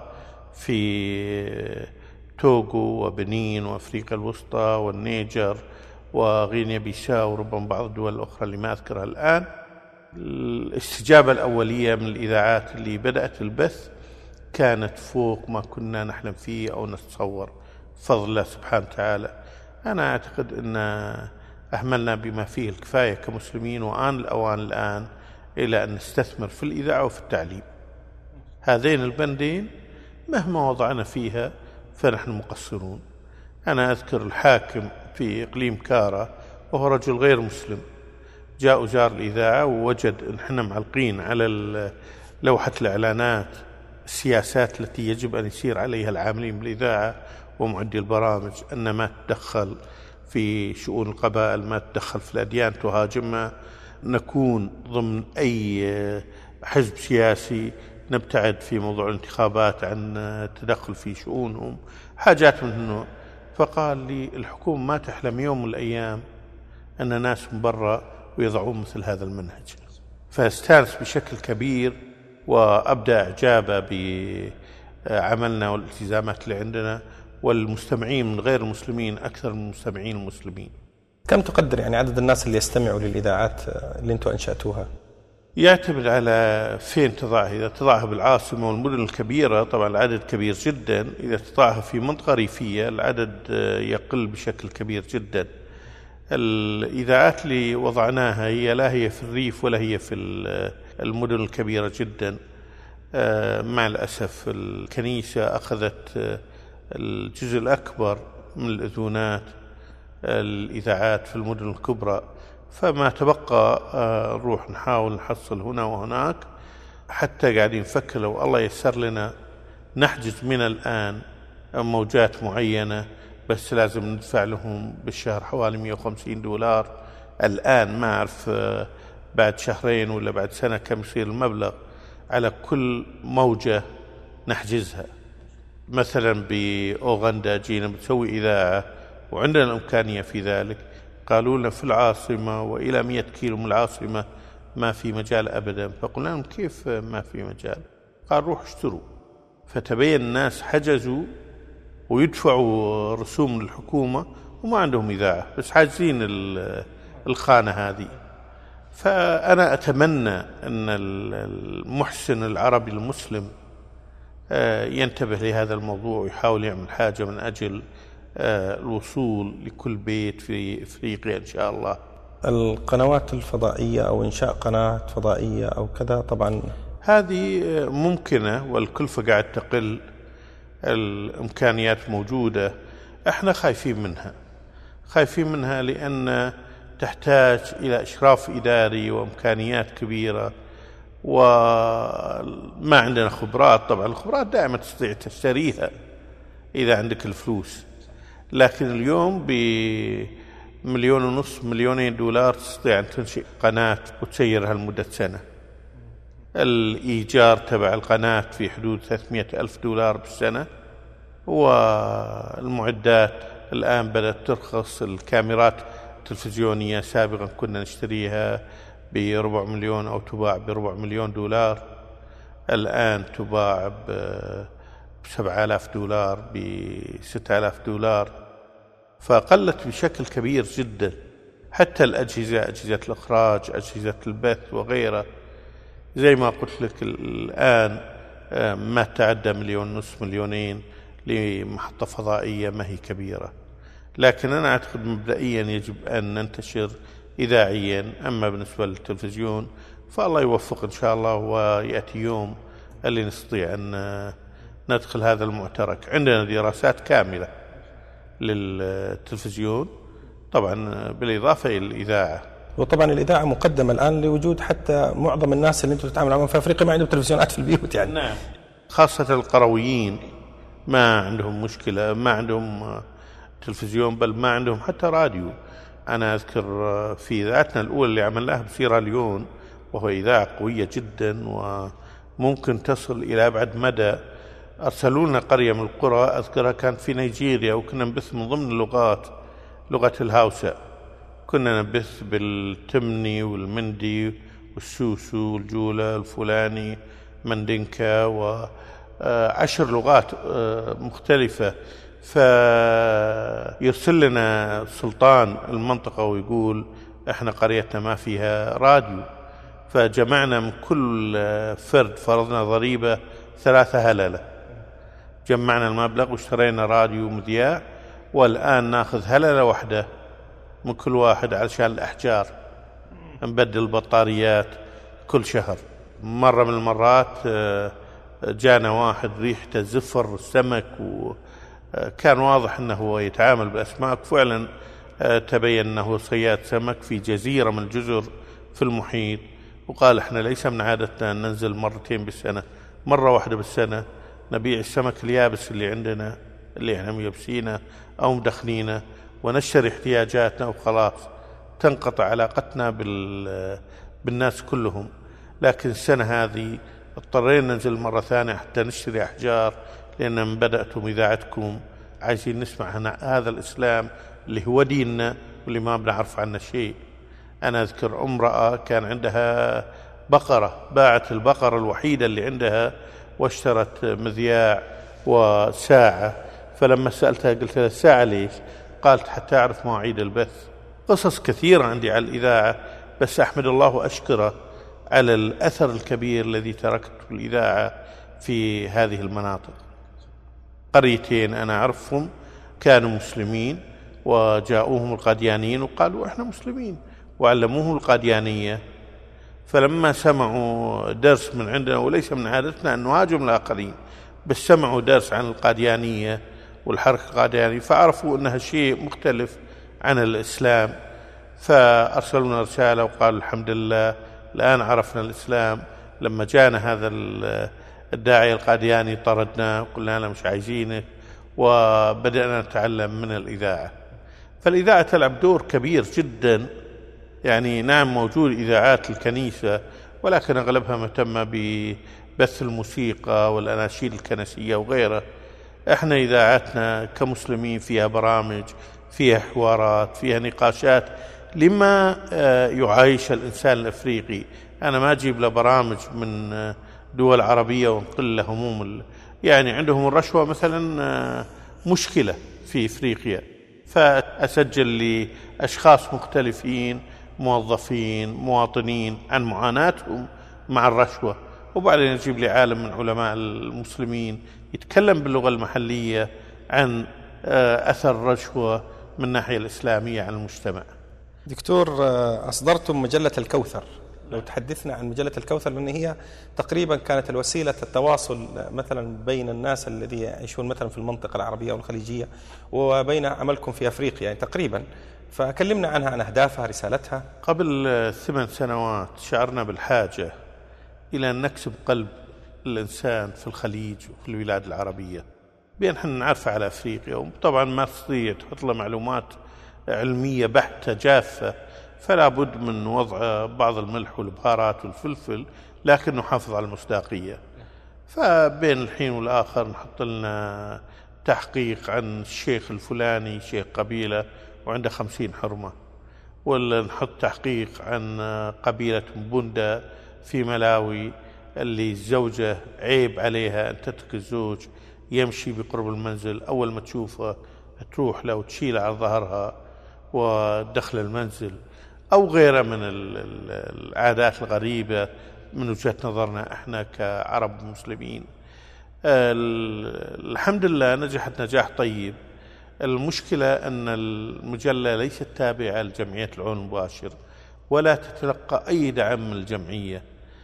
في توغو وبنين وأفريقيا الوسطى والنيجر وغينيا بيساو وربما بعض الدول الأخرى اللي ما أذكرها الآن. الاستجابة الأولية من الإذاعات اللي بدأت البث كانت فوق ما كنا نحلم فيه أو نتصور، بفضل الله سبحانه وتعالى. أنا أعتقد أن أهملنا بما فيه الكفاية كمسلمين، وآن الأوان الآن إلى أن نستثمر في الإذاعة وفي التعليم. هذين البندين مهما وضعنا فيها فنحن مقصرون. أنا أذكر الحاكم في إقليم كارا وهو رجل غير مسلم، جاء وزار الإذاعة ووجد أن احنا معلقين على لوحة الإعلانات السياسات التي يجب أن يسير عليها العاملين بالإذاعة ومعدي البرامج، أن ما تدخل في شؤون القبائل، ما تدخل في الأديان تهاجمها، نكون ضمن أي حزب سياسي، نبتعد في موضوع الانتخابات عن التدخل في شؤونهم، حاجات من هنا. فقال لي الحكومة ما تحلم يوم من الأيام أن ناس من برا ويضعون مثل هذا المنهج. فاستانس بشكل كبير وأبدأ إعجابه بعملنا والالتزامات اللي عندنا، والمستمعين من غير المسلمين أكثر من المستمعين المسلمين. كم تقدر يعني عدد الناس اللي يستمعوا للإذاعات اللي أنتم أنشأتوها؟ يعتمد على فين تضعها. إذا تضعها بالعاصمة والمدن الكبيرة طبعا العدد كبير جدا، إذا تضعها في منطقة ريفية العدد يقل بشكل كبير جدا. الإذاعات اللي وضعناها هي لا هي في الريف ولا هي في المدن الكبيرة جدا. مع الأسف الكنيسة أخذت الجزء الأكبر من الأذونات الإذاعات في المدن الكبرى، فما تبقى نروح نحاول نحصل هنا وهناك. حتى قاعدين نفكر لو الله يسر لنا نحجز من الآن موجات معينة، بس لازم ندفع لهم بالشهر حوالي $150 الآن. ما أعرف بعد شهرين ولا بعد سنة كم يصير المبلغ على كل موجة نحجزها. مثلا بأوغندا جينا بتسوي إذاعة وعندنا الإمكانية في ذلك، قالوا لنا في العاصمة وإلى 100 كيلو من العاصمة ما في مجال أبدا. فقلنا لهم كيف ما في مجال؟ قال روح اشتروا. فتبين الناس حجزوا ويدفعوا رسوم للحكومة وما عندهم إذاعة، بس حاجزين الخانة هذه. فأنا أتمنى أن المحسن العربي المسلم ينتبه لهذا الموضوع ويحاول يعمل حاجة من أجل الوصول لكل بيت في إفريقيا إن شاء الله. القنوات الفضائية أو إنشاء قناة فضائية أو كذا طبعا هذه ممكنة والكلفة قاعد تقل، الإمكانيات موجودة. احنا خايفين منها لأن تحتاج إلى إشراف إداري وإمكانيات كبيرة، وما عندنا خبرات. طبعا الخبرات دائما تستطيع تشتريها إذا عندك الفلوس، لكن اليوم ب1.5 مليون $2 تستطيع أن تنشئ قناة وتسيرها لمدة سنة. الإيجار تبع القناة في حدود $300,000 بالسنة، والمعدات الآن بدأت ترخص. الكاميرات التلفزيونية سابقا كنا نشتريها ب4 مليون أو تباع ب4 مليون $، الآن تباع $7,000 $6,000، فقلت بشكل كبير جدا. حتى الأجهزة، أجهزة الإخراج، أجهزة البث وغيرها، زي ما قلت لك الآن ما تعدى 1.5 مليون لمحطة فضائية ما هي كبيرة. لكن أنا أعتقد مبدئيا يجب أن ننتشر إذاعيا. أما بالنسبة للتلفزيون فالله يوفق إن شاء الله، ويأتي يوم اللي نستطيع أن ندخل هذا المعترك. عندنا دراسات كاملة للتلفزيون طبعا بالإضافة إلى الإذاعة. وطبعا الإذاعة مقدمة الآن لوجود حتى معظم الناس اللي أنتم تتعاملوا معهم في أفريقيا ما عندهم تلفزيونات في البيوت يعني. نعم، خاصة القرويين ما عندهم مشكلة، ما عندهم تلفزيون، بل ما عندهم حتى راديو. أنا أذكر في إذاعتنا الأولى اللي عملناها بسيراليون، وهو إذاعة قوية جدا وممكن تصل إلى أبعد مدى، أرسلوا لنا قرية من القرى أذكرها كانت في نيجيريا، وكنا نبث من ضمن اللغات لغة الهاوسا، كنا نبث بالتمني والمندي والسوسو والجولة الفلاني مندنكا و10 لغات مختلفة. فيرسل لنا سلطان المنطقة ويقول احنا قريتنا ما فيها راديو، فجمعنا من كل فرد فرضنا ضريبة 3 هللة، جمعنا المبلغ واشترينا راديو مذياع، والآن ناخذ هللة واحدة من كل واحد علشان الأحجار، نبدل البطاريات كل شهر. مرة من المرات جانا واحد ريحته زفر السمك، وكان واضح أنه هو يتعامل بالأسماك، فعلا تبين أنه صياد سمك في جزيرة من الجزر في المحيط، وقال احنا ليس من عادتنا أن ننزل مرتين بالسنة، مرة واحدة بالسنة نبيع السمك اليابس اللي عندنا اللي احنا ميبسينه أو مدخنينه ونشتري احتياجاتنا وخلاص، تنقطع علاقتنا بالناس كلهم. لكن السنة هذه اضطرينا ننزل مرة ثانية حتى نشتري أحجار، لأن من بدأتم إذاعتكم عايزين نسمع هذا الإسلام اللي هو ديننا واللي ما بنعرف عنه شيء. أنا أذكر امرأة كان عندها بقرة، باعت البقرة الوحيدة اللي عندها واشترت مذياع وساعة، فلما سألتها قلت لها الساعة ليش؟ قالت حتى أعرف مواعيد البث. قصص كثيرة عندي على الإذاعة، بس أحمد الله وأشكره على الأثر الكبير الذي تركته الإذاعة في هذه المناطق. قريتين أنا أعرفهم كانوا مسلمين وجاءوهم القاديانيين وقالوا إحنا مسلمين، وعلموهم القاديانية، فلما سمعوا درس من عندنا، وليس من عادتنا أن نهاجم الآخرين، بس سمعوا درس عن القاديانية والحركة القاديانية فعرفوا أنها شيء مختلف عن الإسلام، فأرسلونا رسالة وقالوا الحمد لله الآن عرفنا الإسلام. لما جاءنا هذا الداعي القادياني طردناه وقلنا له مش عايزينه، وبدأنا نتعلم من الإذاعة. فالإذاعة تلعب دور كبير جدا، يعني نعم موجود إذاعات الكنيسة، ولكن أغلبها مهتمة ببث الموسيقى والأناشيد الكنسية وغيره. احنا إذاعاتنا كمسلمين فيها برامج، فيها حوارات، فيها نقاشات لما يعايش الإنسان الأفريقي. أنا ما أجيب له برامج من دول عربية وانقل له هموم يعني عندهم الرشوة مثلا مشكلة في إفريقيا، فأسجل لأشخاص مختلفين موظفين مواطنين عن معاناتهم مع الرشوة، وبعدين يجيب لي عالم من علماء المسلمين يتكلم باللغة المحلية عن أثر الرشوة من الناحية الإسلامية على المجتمع. دكتور، أصدرتم مجلة الكوثر، لو تحدثنا عن مجلة الكوثر، لأن هي تقريبا كانت الوسيلة التواصل مثلا بين الناس الذين يعيشون مثلا في المنطقة العربية والخليجية وبين عملكم في أفريقيا يعني تقريبا، فكلمنا عنها، عن أهدافها، رسالتها. قبل 8 سنوات شعرنا بالحاجة إلى أن نكسب قلب الإنسان في الخليج وفي البلاد العربية بأن احنا نعرفه على أفريقيا، وطبعا ما تستطيع تحط له معلومات علمية بحتة جافة، فلا بد من وضع بعض الملح والبهارات والفلفل، لكن نحافظ على المصداقية. فبين الحين والآخر نحط لنا تحقيق عن الشيخ الفلاني شيخ قبيلة وعنده 50 حرمة، ولا نحط تحقيق عن قبيلة مبوندا في ملاوي اللي الزوجة عيب عليها أن تترك الزوج يمشي بقرب المنزل، أول ما تشوفه تروح له وتشيله على ظهرها ودخل المنزل، أو غيره من العادات الغريبة من وجهة نظرنا احنا كعرب مسلمين. الحمد لله نجحت نجاح طيب. المشكلة أن المجلة ليست تابعة لجمعية العون المباشر ولا تتلقى أي دعم من الجمعية،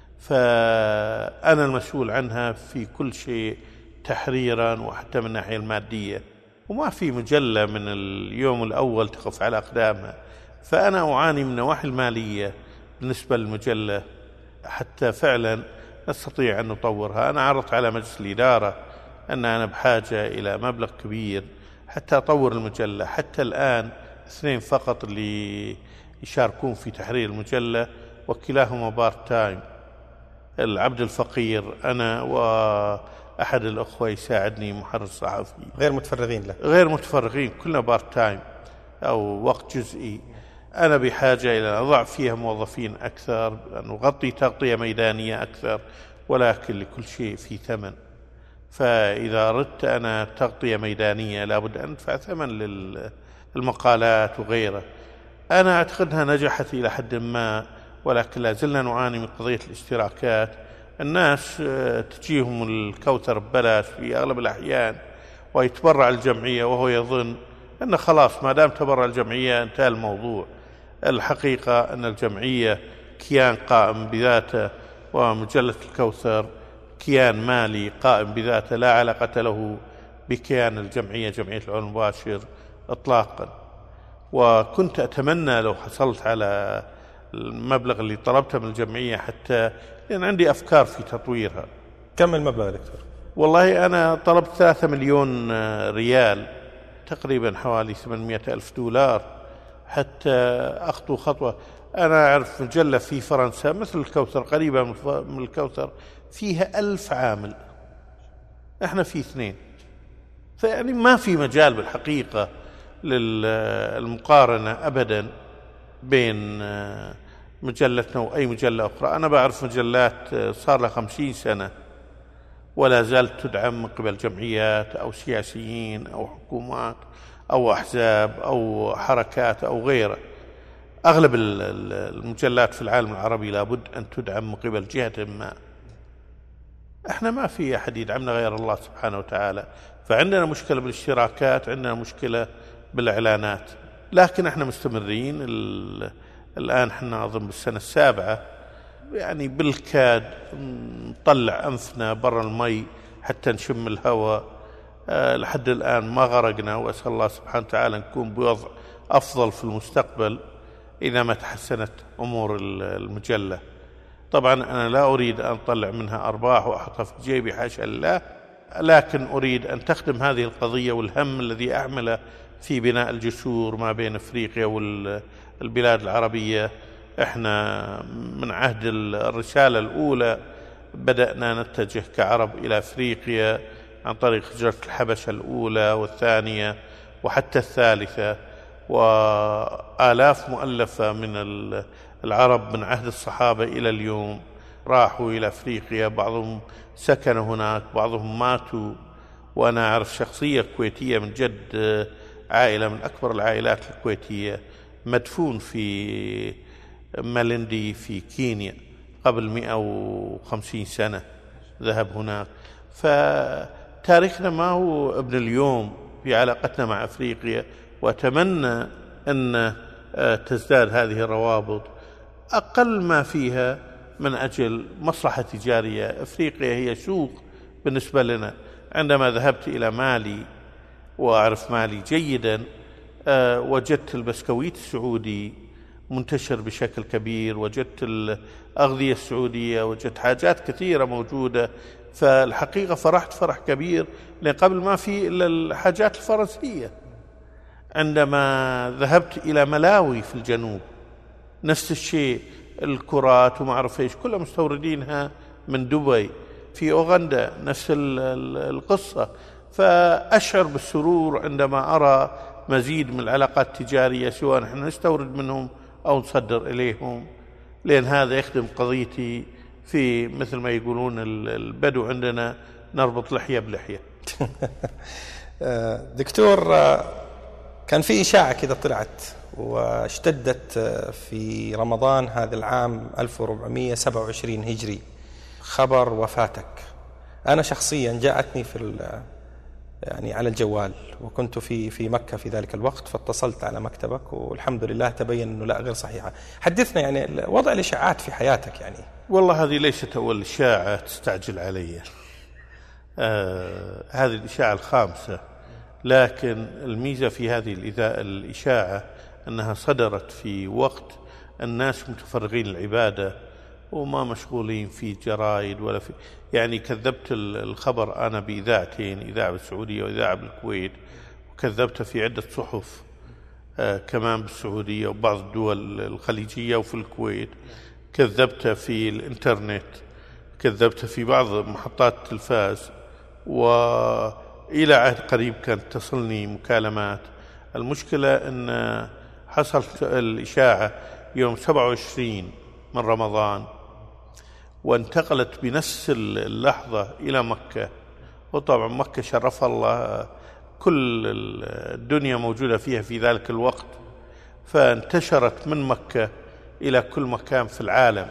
فأنا المسؤول عنها في كل شيء تحريرا وحتى من الناحية المادية، وما في مجلة من اليوم الأول تقف على أقدامها، فأنا أعاني من النواحي المالية بالنسبة للمجلة حتى فعلا نستطيع أن نطورها. أنا عرضت على مجلس الإدارة أن أنا بحاجة إلى مبلغ كبير حتى أطور المجلة. حتى الآن 2 فقط اللي يشاركون في تحرير المجلة وكلاهما بارت تايم، العبد الفقير أنا وأحد الأخوة يساعدني محرر صحفي، غير متفرغين له، غير متفرغين، كلنا بارت تايم أو وقت جزئي. أنا بحاجة إلى أن أضع فيها موظفين أكثر، أن أغطي تغطية ميدانية أكثر، ولكن لكل شيء في ثمن. فإذا أردت أنا تغطية ميدانية لابد أن أدفع ثمن للمقالات وغيره. أنا أعتقد أنها نجحت إلى حد ما، ولكن لا زلنا نعاني من قضية الاشتراكات. الناس تجيهم الكوثر ببلاش في أغلب الأحيان ويتبرع الجمعية وهو يظن أن خلاص ما دام تبرع الجمعية انتهى الموضوع. الحقيقة أن الجمعية كيان قائم بذاته، ومجلة الكوثر كيان مالي قائم بذاته لا علاقة له بكيان الجمعية، جمعية العون المباشر إطلاقا. وكنت أتمنى لو حصلت على المبلغ اللي طلبته من الجمعية، حتى لأن عندي أفكار في تطويرها. كم المبلغ دكتور؟ والله أنا طلبت 3 مليون ريال، تقريبا حوالي 800 ألف دولار، حتى أخطو خطوة. أنا أعرف مجلة في فرنسا مثل الكوثر، قريبة من الكوثر، فيها 1000 عامل، إحنا في 2. فيعني ما في مجال بالحقيقة للمقارنة أبدا بين مجلتنا وأي مجلة أخرى. أنا بعرف مجلات صار لها 50 سنة ولا زالت تدعم من قبل جمعيات أو سياسيين أو حكومات أو أحزاب أو حركات أو غيره. أغلب المجلات في العالم العربي لابد أن تدعم من قبل جهة ما. احنا ما في أحد يدعمنا غير الله سبحانه وتعالى. فعندنا مشكلة بالاشتراكات، عندنا مشكلة بالإعلانات، لكن احنا مستمرين. الآن احنا أظن بالسنة 7 يعني بالكاد نطلع أنفنا برا المي حتى نشم الهواء. لحد الآن ما غرقنا، وأسأل الله سبحانه وتعالى نكون بوضع أفضل في المستقبل إذا ما تحسنت أمور المجلة. طبعا أنا لا أريد أن أطلع منها أرباح وأحطها في جيبي، حاشا لله، لكن أريد أن تخدم هذه القضية والهم الذي أعمله في بناء الجسور ما بين أفريقيا والبلاد العربية. احنا من عهد الرسالة الأولى بدأنا نتجه كعرب إلى أفريقيا عن طريق هجرة الحبشة الأولى والثانية وحتى الثالثة، وآلاف مؤلفة من العرب من عهد الصحابة إلى اليوم راحوا إلى أفريقيا، بعضهم سكن هناك، بعضهم ماتوا. وأنا أعرف شخصية كويتية من جد، عائلة من أكبر العائلات الكويتية، مدفون في مالندي في كينيا قبل 150 سنة، ذهب هناك. فتاريخنا ما هو ابن اليوم في علاقتنا مع أفريقيا، وأتمنى أن تزداد هذه الروابط أقل ما فيها من أجل مصلحة تجارية. أفريقيا هي سوق بالنسبة لنا. عندما ذهبت إلى مالي وأعرف مالي جيدا، وجدت البسكويت السعودي منتشر بشكل كبير، وجدت الأغذية السعودية، وجدت حاجات كثيرة موجودة. فالحقيقة فرحت فرح كبير، لأن قبل ما في إلا الحاجات الفرنسية. عندما ذهبت إلى ملاوي في الجنوب نفس الشيء، الكرات وما أعرف إيش كلها مستوردينها من دبي. في أوغندا نفس القصة. فأشعر بالسرور عندما أرى مزيد من العلاقات التجارية، سواء نحن نستورد منهم أو نصدر إليهم، لأن هذا يخدم قضيتي في مثل ما يقولون البدو عندنا نربط لحية بلحية. دكتور، كان في إشاعة كذا طلعت واشتدت في رمضان هذا العام 1427 هجري، خبر وفاتك. أنا شخصيا جاءتني يعني على الجوال، وكنت في مكة في ذلك الوقت، فاتصلت على مكتبك والحمد لله تبين أنه لا، غير صحيحة. حدثنا يعني وضع الإشاعات في حياتك. يعني والله هذه ليست أول إشاعة تستعجل علي، هذه الإشاعة الخامسة. لكن الميزة في هذه الإشاعة أنها صدرت في وقت الناس متفرغين العبادة وما مشغولين في جرائد ولا في، يعني كذبت الخبر أنا بإذاعتين، إذاعة بالسعودية وإذاعة بالكويت، وكذبت في عدة صحف كمان بالسعودية وبعض الدول الخليجية وفي الكويت، كذبت في الإنترنت، كذبت في بعض محطات التلفاز، وإلى عهد قريب كانت تصلني مكالمات. المشكلة أن حصلت الإشاعة يوم 27 من رمضان، وانتقلت بنفس اللحظة إلى مكة، وطبعا مكة شرف الله كل الدنيا موجودة فيها في ذلك الوقت، فانتشرت من مكة إلى كل مكان في العالم،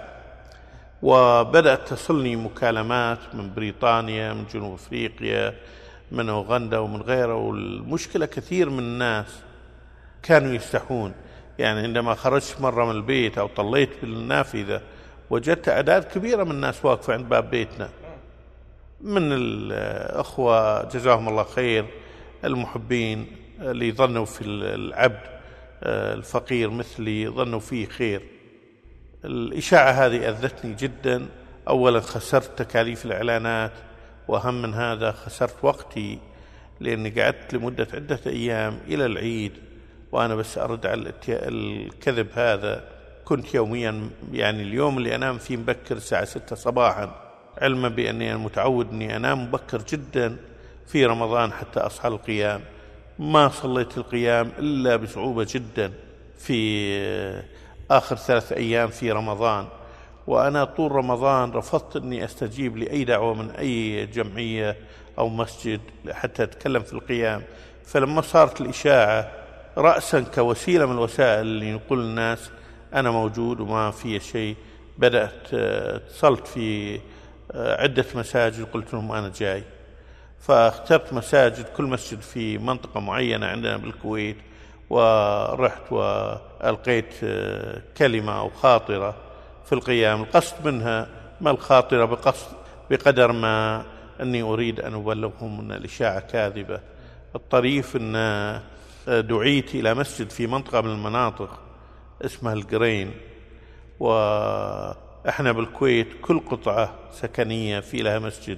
وبدأت تصلني مكالمات من بريطانيا، من جنوب أفريقيا، من أوغندا ومن غيره. والمشكلة كثير من الناس كانوا يستحون، يعني عندما خرجت مرة من البيت أو طليت بالنافذة وجدت أعداد كبيرة من الناس واقفة عند باب بيتنا، من الأخوة جزاهم الله خير المحبين اللي ظنوا في العبد الفقير مثلي، ظنوا فيه خير. الإشاعة هذه أذتني جدا. أولا خسرت تكاليف الإعلانات، وأهم من هذا خسرت وقتي، لأني قعدت لمدة عدة أيام إلى العيد وأنا بس أرد على الكذب هذا. كنت يوميا، يعني اليوم اللي أنام فيه مبكر الساعة 6 صباحا، علما بأني أنا متعود أني أنام مبكر جدا في رمضان حتى أصحى القيام. ما صليت القيام إلا بصعوبة جدا في آخر 3 أيام في رمضان، وأنا طول رمضان رفضت أني أستجيب لأي دعوة من أي جمعية أو مسجد حتى أتكلم في القيام. فلما صارت الإشاعة رأسا كوسيلة من الوسائل اللي يقول الناس أنا موجود وما في شيء، بدأت اتصلت في عدة مساجد قلت لهم أنا جاي. فاخترت مساجد، كل مسجد في منطقة معينة عندنا بالكويت، ورحت وألقيت كلمة أو خاطرة في القيام. القصد منها ما الخاطرة بقدر ما أني أريد أن أبلغهم أن الإشاعة كاذبة. الطريف أن دعيت إلى مسجد في منطقة من المناطق اسمها القرين، وإحنا بالكويت كل قطعة سكنية في لها مسجد.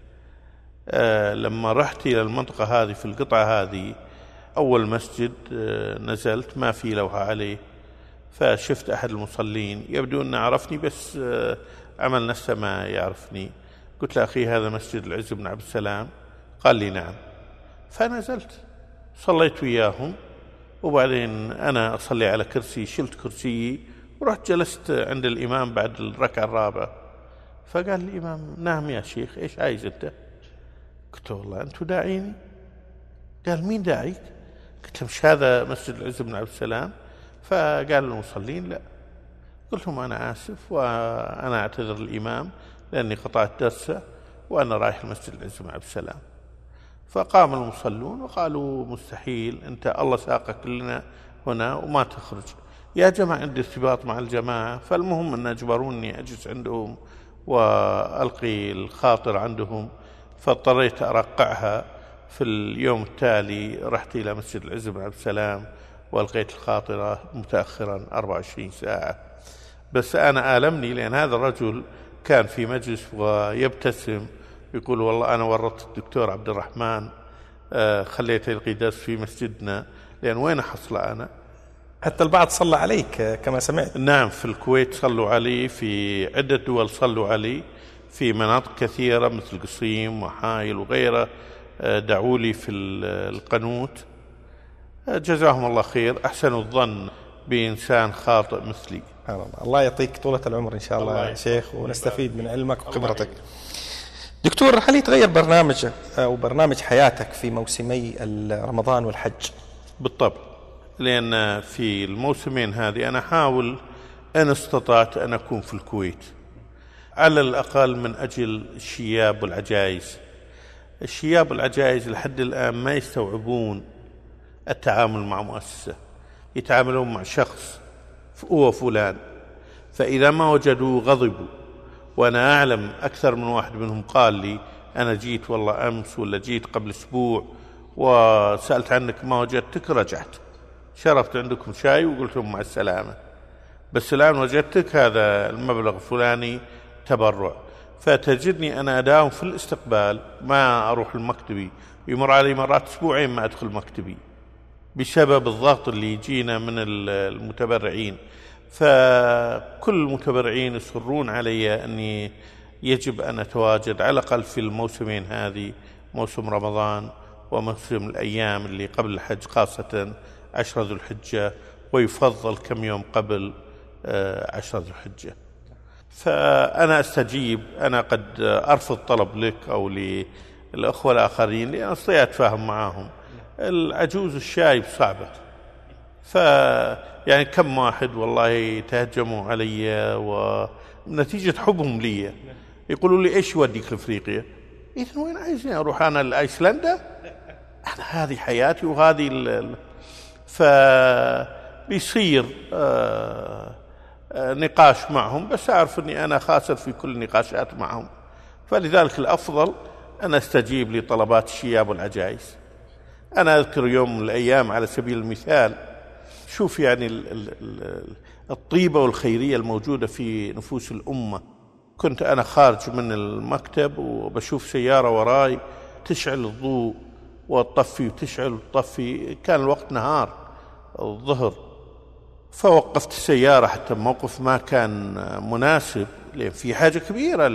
لما رحت إلى المنطقة هذه في القطعة هذه، أول مسجد نزلت ما في لوحة عليه، فشفت أحد المصلين يبدو أنه عرفني بس عمل نفسه ما يعرفني. قلت له أخي هذا مسجد العز بن عبد السلام؟ قال لي نعم. فنزلت صليت وياهم، وبعدين أنا أصلي على كرسي، شلت كرسيي ورحت جلست عند الإمام بعد الركعة الرابعة. فقال الإمام نعم يا شيخ إيش عايز أنت؟ قلت والله أنتوا داعيني. قال مين داعيك؟ قلت له مش هذا مسجد العز بن عبد السلام؟ فقال المصلين لا. قلت لهم أنا آسف وأنا أعتذر الإمام لأني قطعت درسه وأنا رايح المسجد العز بن عبد السلام. فقام المصلون وقالوا مستحيل، أنت الله ساقك لنا هنا وما تخرج. يا جماعة عندي ارتباط مع الجماعة، فالمهم أن أجبروني أجلس عندهم وألقي الخاطر عندهم، فاضطريت أرقعها. في اليوم التالي رحت إلى مسجد العز بن عبد السلام وألقيت الخاطرة متأخرا 24 ساعة. بس أنا آلمني لأن هذا الرجل كان في مجلس ويبتسم يقول والله أنا ورطت الدكتور عبد الرحمن، خليته يلقي درس في مسجدنا، لأن وين أحصل أنا؟ حتى البعض صلى عليك كما سمعت. نعم في الكويت صلوا علي، في عدة دول صلوا علي، في مناطق كثيرة مثل قصيم وحائل وغيره دعوا لي في القنوت. جزاهم الله خير، أحسنوا الظن بإنسان خاطئ مثلي. الله يعطيك طولة العمر إن شاء الله يا شيخ، ونستفيد من علمك وخبرتك. دكتور، هل يتغير برنامجك أو برنامج حياتك في موسمي رمضان والحج؟ بالطبع، لأن في الموسمين هذه أنا أحاول أن استطعت أن أكون في الكويت على الأقل من أجل الشياب والعجائز. الشياب والعجائز لحد الآن ما يستوعبون التعامل مع مؤسسة، يتعاملون مع شخص هو فلان، فإذا ما وجدوا غضبوا. وأنا أعلم أكثر من واحد منهم قال لي أنا جيت والله أمس ولا جيت قبل أسبوع وسألت عنك ما وجدتك رجعت. شربت عندكم شاي وقلت لهم مع السلامة، بس الآن وجدتك هذا المبلغ الفلاني تبرع. فتجدني أنا أداوم في الاستقبال، ما أروح المكتبي، يمر علي مرات أسبوعين ما أدخل مكتبي بسبب الضغط اللي يجينا من المتبرعين. فكل المتبرعين يصرون علي أني يجب أن أتواجد على الأقل في الموسمين هذه، موسم رمضان وموسم الأيام اللي قبل الحج، خاصة 10 ذو الحجة، ويفضل كم يوم قبل 10 ذو الحجة. فأنا أستجيب، أنا قد أرفض طلب لك أو للأخوة الآخرين لأن أستطيع أتفاهم معهم. العجوز الشايب صعبة، يعني كم واحد والله تهجموا علي ونتيجة حبهم لي يقولوا لي إيش وديك لأفريقيا؟ إذن وين عايزني أروح أنا لأيسلندا؟ أنا هذه حياتي وهذه فبيصير نقاش معهم، بس أعرف أني أنا خاسر في كل نقاشات معهم. فلذلك الأفضل أن أستجيب لطلبات الشياب والعجائز. أنا أذكر يوم من الأيام على سبيل المثال، شوف يعني الطيبة والخيرية الموجودة في نفوس الأمة. كنت أنا خارج من المكتب وبشوف سيارة وراي تشعل الضوء وتطفي وتشعل وتطفي، كان الوقت نهار الظهر، فوقفت السيارة حتى موقف ما كان مناسب لأن في حاجة كبيرة.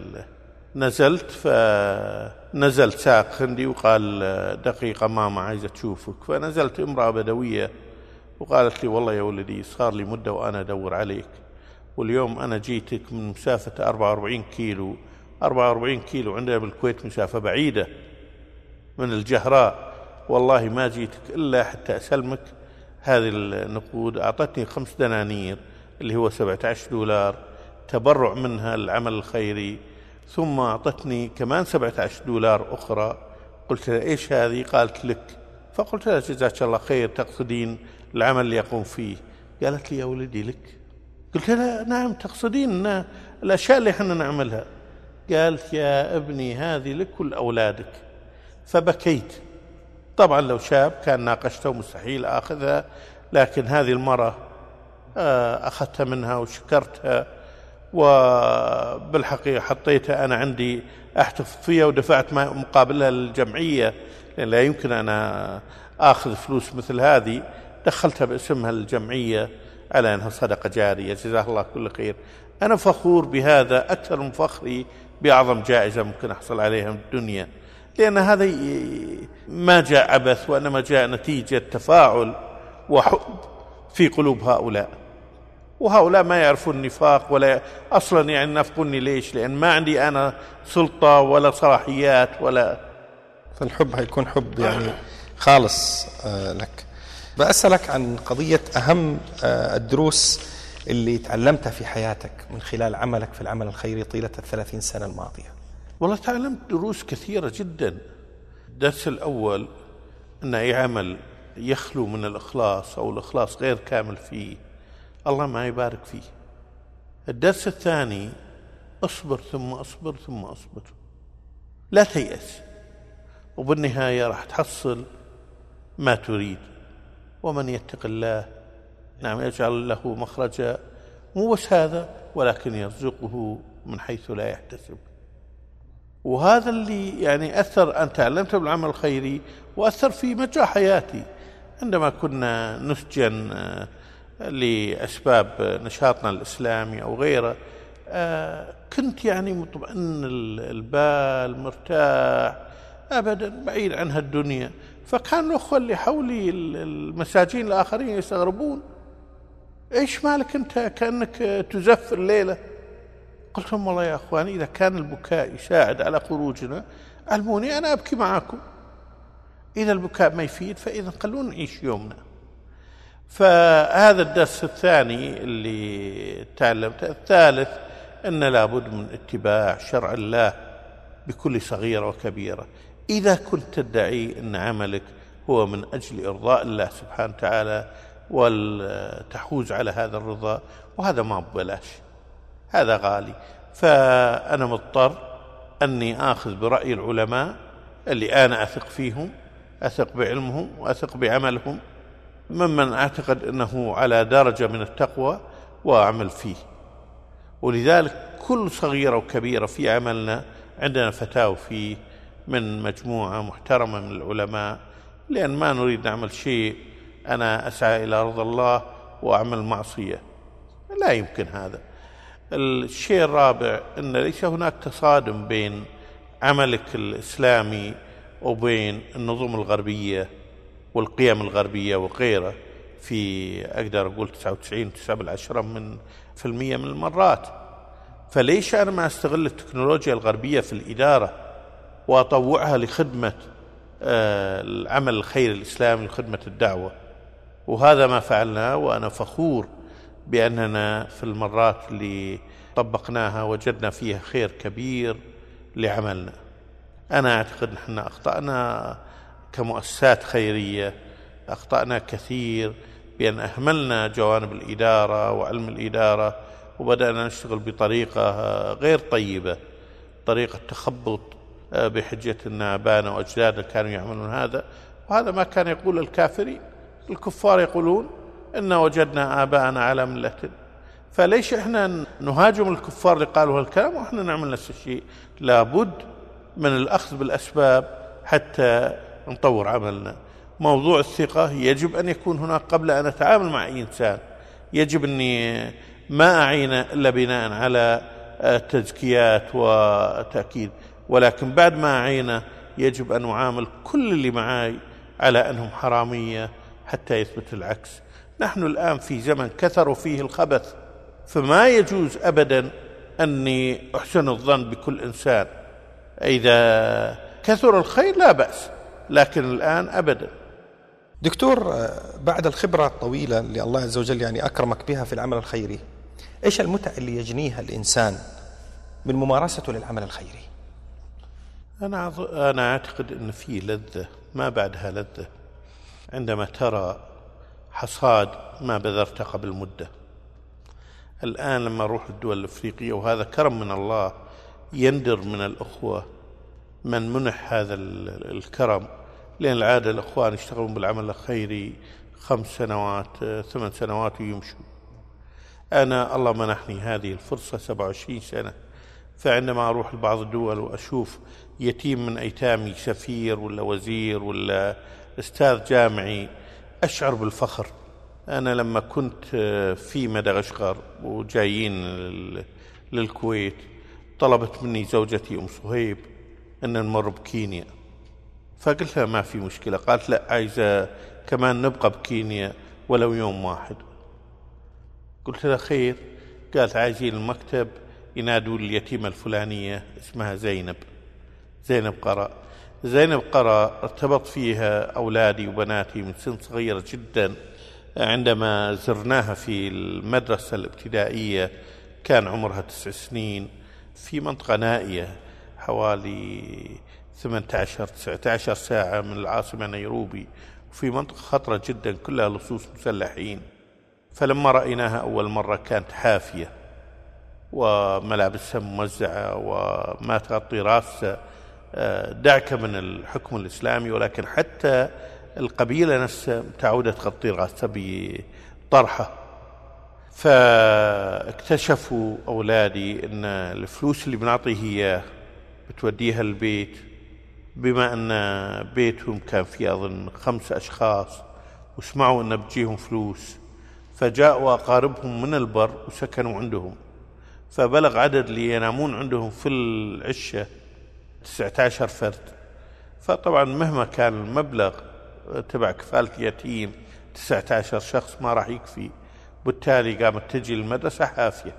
نزلت، فنزلت ساق خندي وقال دقيقة ماما عايزة تشوفك. فنزلت امرأة بدوية وقالت لي والله يا ولدي صار لي مدة وأنا أدور عليك، واليوم أنا جيتك من مسافة 44 كيلو. 44 كيلو عندنا بالكويت مسافة بعيدة من الجهراء، والله ما جيتك إلا حتى أسلمك هذه النقود. أعطتني 5 دنانير اللي هو $17 تبرع منها العمل الخيري، ثم أعطتني كمان $17 أخرى. قلت لها إيش هذه؟ قالت لك. فقلت لها جزاك الله خير، تقصدين العمل اللي يقوم فيه؟ قالت لي يا ولدي لك. قلت لها نعم، تقصدين الأشياء اللي احنا نعملها. قالت يا ابني هذه لك ولأولادك. فبكيت. طبعا لو شاب كان ناقشته مستحيل أخذها، لكن هذه المرة أخذتها منها وشكرتها، وبالحقيقة حطيتها أنا عندي أحتفظ فيها، ودفعت مقابلها للجمعية لأن لا يمكن أنا آخذ فلوس مثل هذه. دخلتها باسمها الجمعية على أنها صدقة جارية، جزاه الله كل خير. أنا فخور بهذا أكثر من فخري بأعظم جائزة ممكن أحصل عليها من الدنيا، لأن هذا ما جاء عبث، وإنما جاء نتيجة تفاعل وحب في قلوب هؤلاء. وهؤلاء ما يعرفون النفاق ولا أصلا يعني نفقني. ليش؟ لأن ما عندي أنا سلطة ولا صلاحيات ولا. فالحب هيكون حب يعني خالص لك. بأسألك عن قضية أهم الدروس اللي تعلمتها في حياتك من خلال عملك في العمل الخيري طيلة 30 سنة الماضية. والله تعلمت دروس كثيرة جدا. الدرس الأول أن أي عمل يخلو من الإخلاص أو الإخلاص غير كامل فيه الله ما يبارك فيه. الدرس الثاني أصبر ثم أصبر ثم أصبر، لا تيأس، وبالنهاية راح تحصل ما تريد. ومن يتق الله نعم يجعل له مخرجا، مو بس هذا ولكن يرزقه من حيث لا يحتسب. وهذا اللي يعني أثر، أن تعلمته بالعمل الخيري وأثر في مجرى حياتي. عندما كنا نسجن لأسباب نشاطنا الإسلامي أو غيره، كنت يعني مطمئن البال، مرتاح أبدا، بعيد عن هالدنيا. فكان الأخوة اللي حولي المساجين الآخرين يستغربون، إيش مالك أنت كأنك تزف الليلة؟ قلت لهم والله يا أخواني إذا كان البكاء يساعد على خروجنا علموني أنا أبكي معكم، إذا البكاء ما يفيد فإذا خلونا نعيش يومنا. فهذا الدرس الثاني اللي تعلمته. الثالث أن لابد من اتباع شرع الله بكل صغيرة وكبيرة. إذا كنت تدعي أن عملك هو من أجل إرضاء الله سبحانه وتعالى والتحوز على هذا الرضا، وهذا ما ببلاش، هذا غالي. فأنا مضطر أني آخذ برأي العلماء اللي أنا أثق فيهم، أثق بعلمهم وأثق بعملهم، ممن أعتقد أنه على درجة من التقوى وأعمل فيه. ولذلك كل صغيرة وكبيرة في عملنا عندنا فتاوى فيه من مجموعة محترمة من العلماء، لأن ما نريد نعمل شيء أنا أسعى إلى رضا الله وأعمل معصية، لا يمكن هذا. الشيء الرابع أن ليس هناك تصادم بين عملك الإسلامي وبين النظم الغربية والقيم الغربية وغيرها، في أقدر أقول 99.9% من المرات. فليش أنا ما أستغل التكنولوجيا الغربية في الإدارة وأطوعها لخدمة العمل الخيري الإسلامي، لخدمة الدعوة؟ وهذا ما فعلناه، وأنا فخور بأننا في المرات اللي طبقناها وجدنا فيها خير كبير لعملنا. أنا أعتقد نحن أخطأنا كمؤسسات خيرية، أخطأنا كثير بأن أهملنا جوانب الإدارة وعلم الإدارة، وبدأنا نشتغل بطريقة غير طيبة، طريقة تخبط بحجة أن آبانا وأجدادنا كانوا يعملون هذا، وهذا ما كان يقول الكافرين. الكفار يقولون إن وجدنا آباءنا على ملة، فليش إحنا نهاجم الكفار اللي قالوا هالكلام وإحنا نعمل نفس الشيء؟ لابد من الأخذ بالأسباب حتى نطور عملنا. موضوع الثقة يجب أن يكون هناك قبل أن أتعامل مع أي إنسان. يجب أني ما أعين إلا بناء على تزكيات وتأكيد، ولكن بعد ما أعينه يجب أن أعامل كل اللي معاي على أنهم حرامية حتى يثبت العكس. نحن الآن في زمن كثر فيه الخبث، فما يجوز أبدا أني أحسن الظن بكل إنسان. إذا كثر الخير لا بأس، لكن الآن أبدا. دكتور، بعد الخبرة الطويلة اللي الله عز وجل يعني أكرمك بها في العمل الخيري، إيش المتعة اللي يجنيها الإنسان من ممارسته للعمل الخيري؟ أنا أعتقد أن في لذة ما بعدها لذة عندما ترى حصاد ما بذرت قبل مدة. الآن لما أروح الدول الأفريقية، وهذا كرم من الله، يندر من الأخوة من منح هذا الكرم، لأن العادة الأخوان يشتغلون بالعمل الخيري 5 سنوات 8 سنوات ويمشوا. أنا الله منحني هذه الفرصة 27 سنة، فعندما أروح لبعض الدول وأشوف يتيم من أيتامي سفير ولا وزير ولا أستاذ جامعي أشعر بالفخر. أنا لما كنت في مدغشقر وجايين للكويت، طلبت مني زوجتي أم صهيب أن نمر بكينيا، فقلت لها ما في مشكلة. قالت لا، عايزة كمان نبقى بكينيا ولو يوم واحد. قلت لها خير. قالت عايزين المكتب ينادوا اليتيمة الفلانية اسمها زينب قراء. زينب قراء ارتبط فيها أولادي وبناتي من سن صغيرة جدا. عندما زرناها في المدرسة الابتدائية كان عمرها 9 سنين، في منطقة نائية حوالي 18-19 ساعة من العاصمة نيروبي، وفي منطقة خطرة جدا كلها لصوص مسلحين. فلما رأيناها أول مرة كانت حافية وملابسها موزعة وما تغطي راسها، دعك من الحكم الإسلامي، ولكن حتى القبيلة نفسها متعودة تغطي راسها بطرحة. فاكتشفوا أولادي أن الفلوس اللي بنعطيه إياه بتوديها البيت، بما أن بيتهم كان فيه أظن 5 أشخاص، وسمعوا أن بتجيهم فلوس، فجاءوا أقاربهم من البر وسكنوا عندهم، فبلغ عدد اللي ينامون عندهم في العشة 19 فرد. فطبعا مهما كان المبلغ تبع كفالة يتيم 19 شخص ما راح يكفي، بالتالي قامت تجي المدرسة حافية.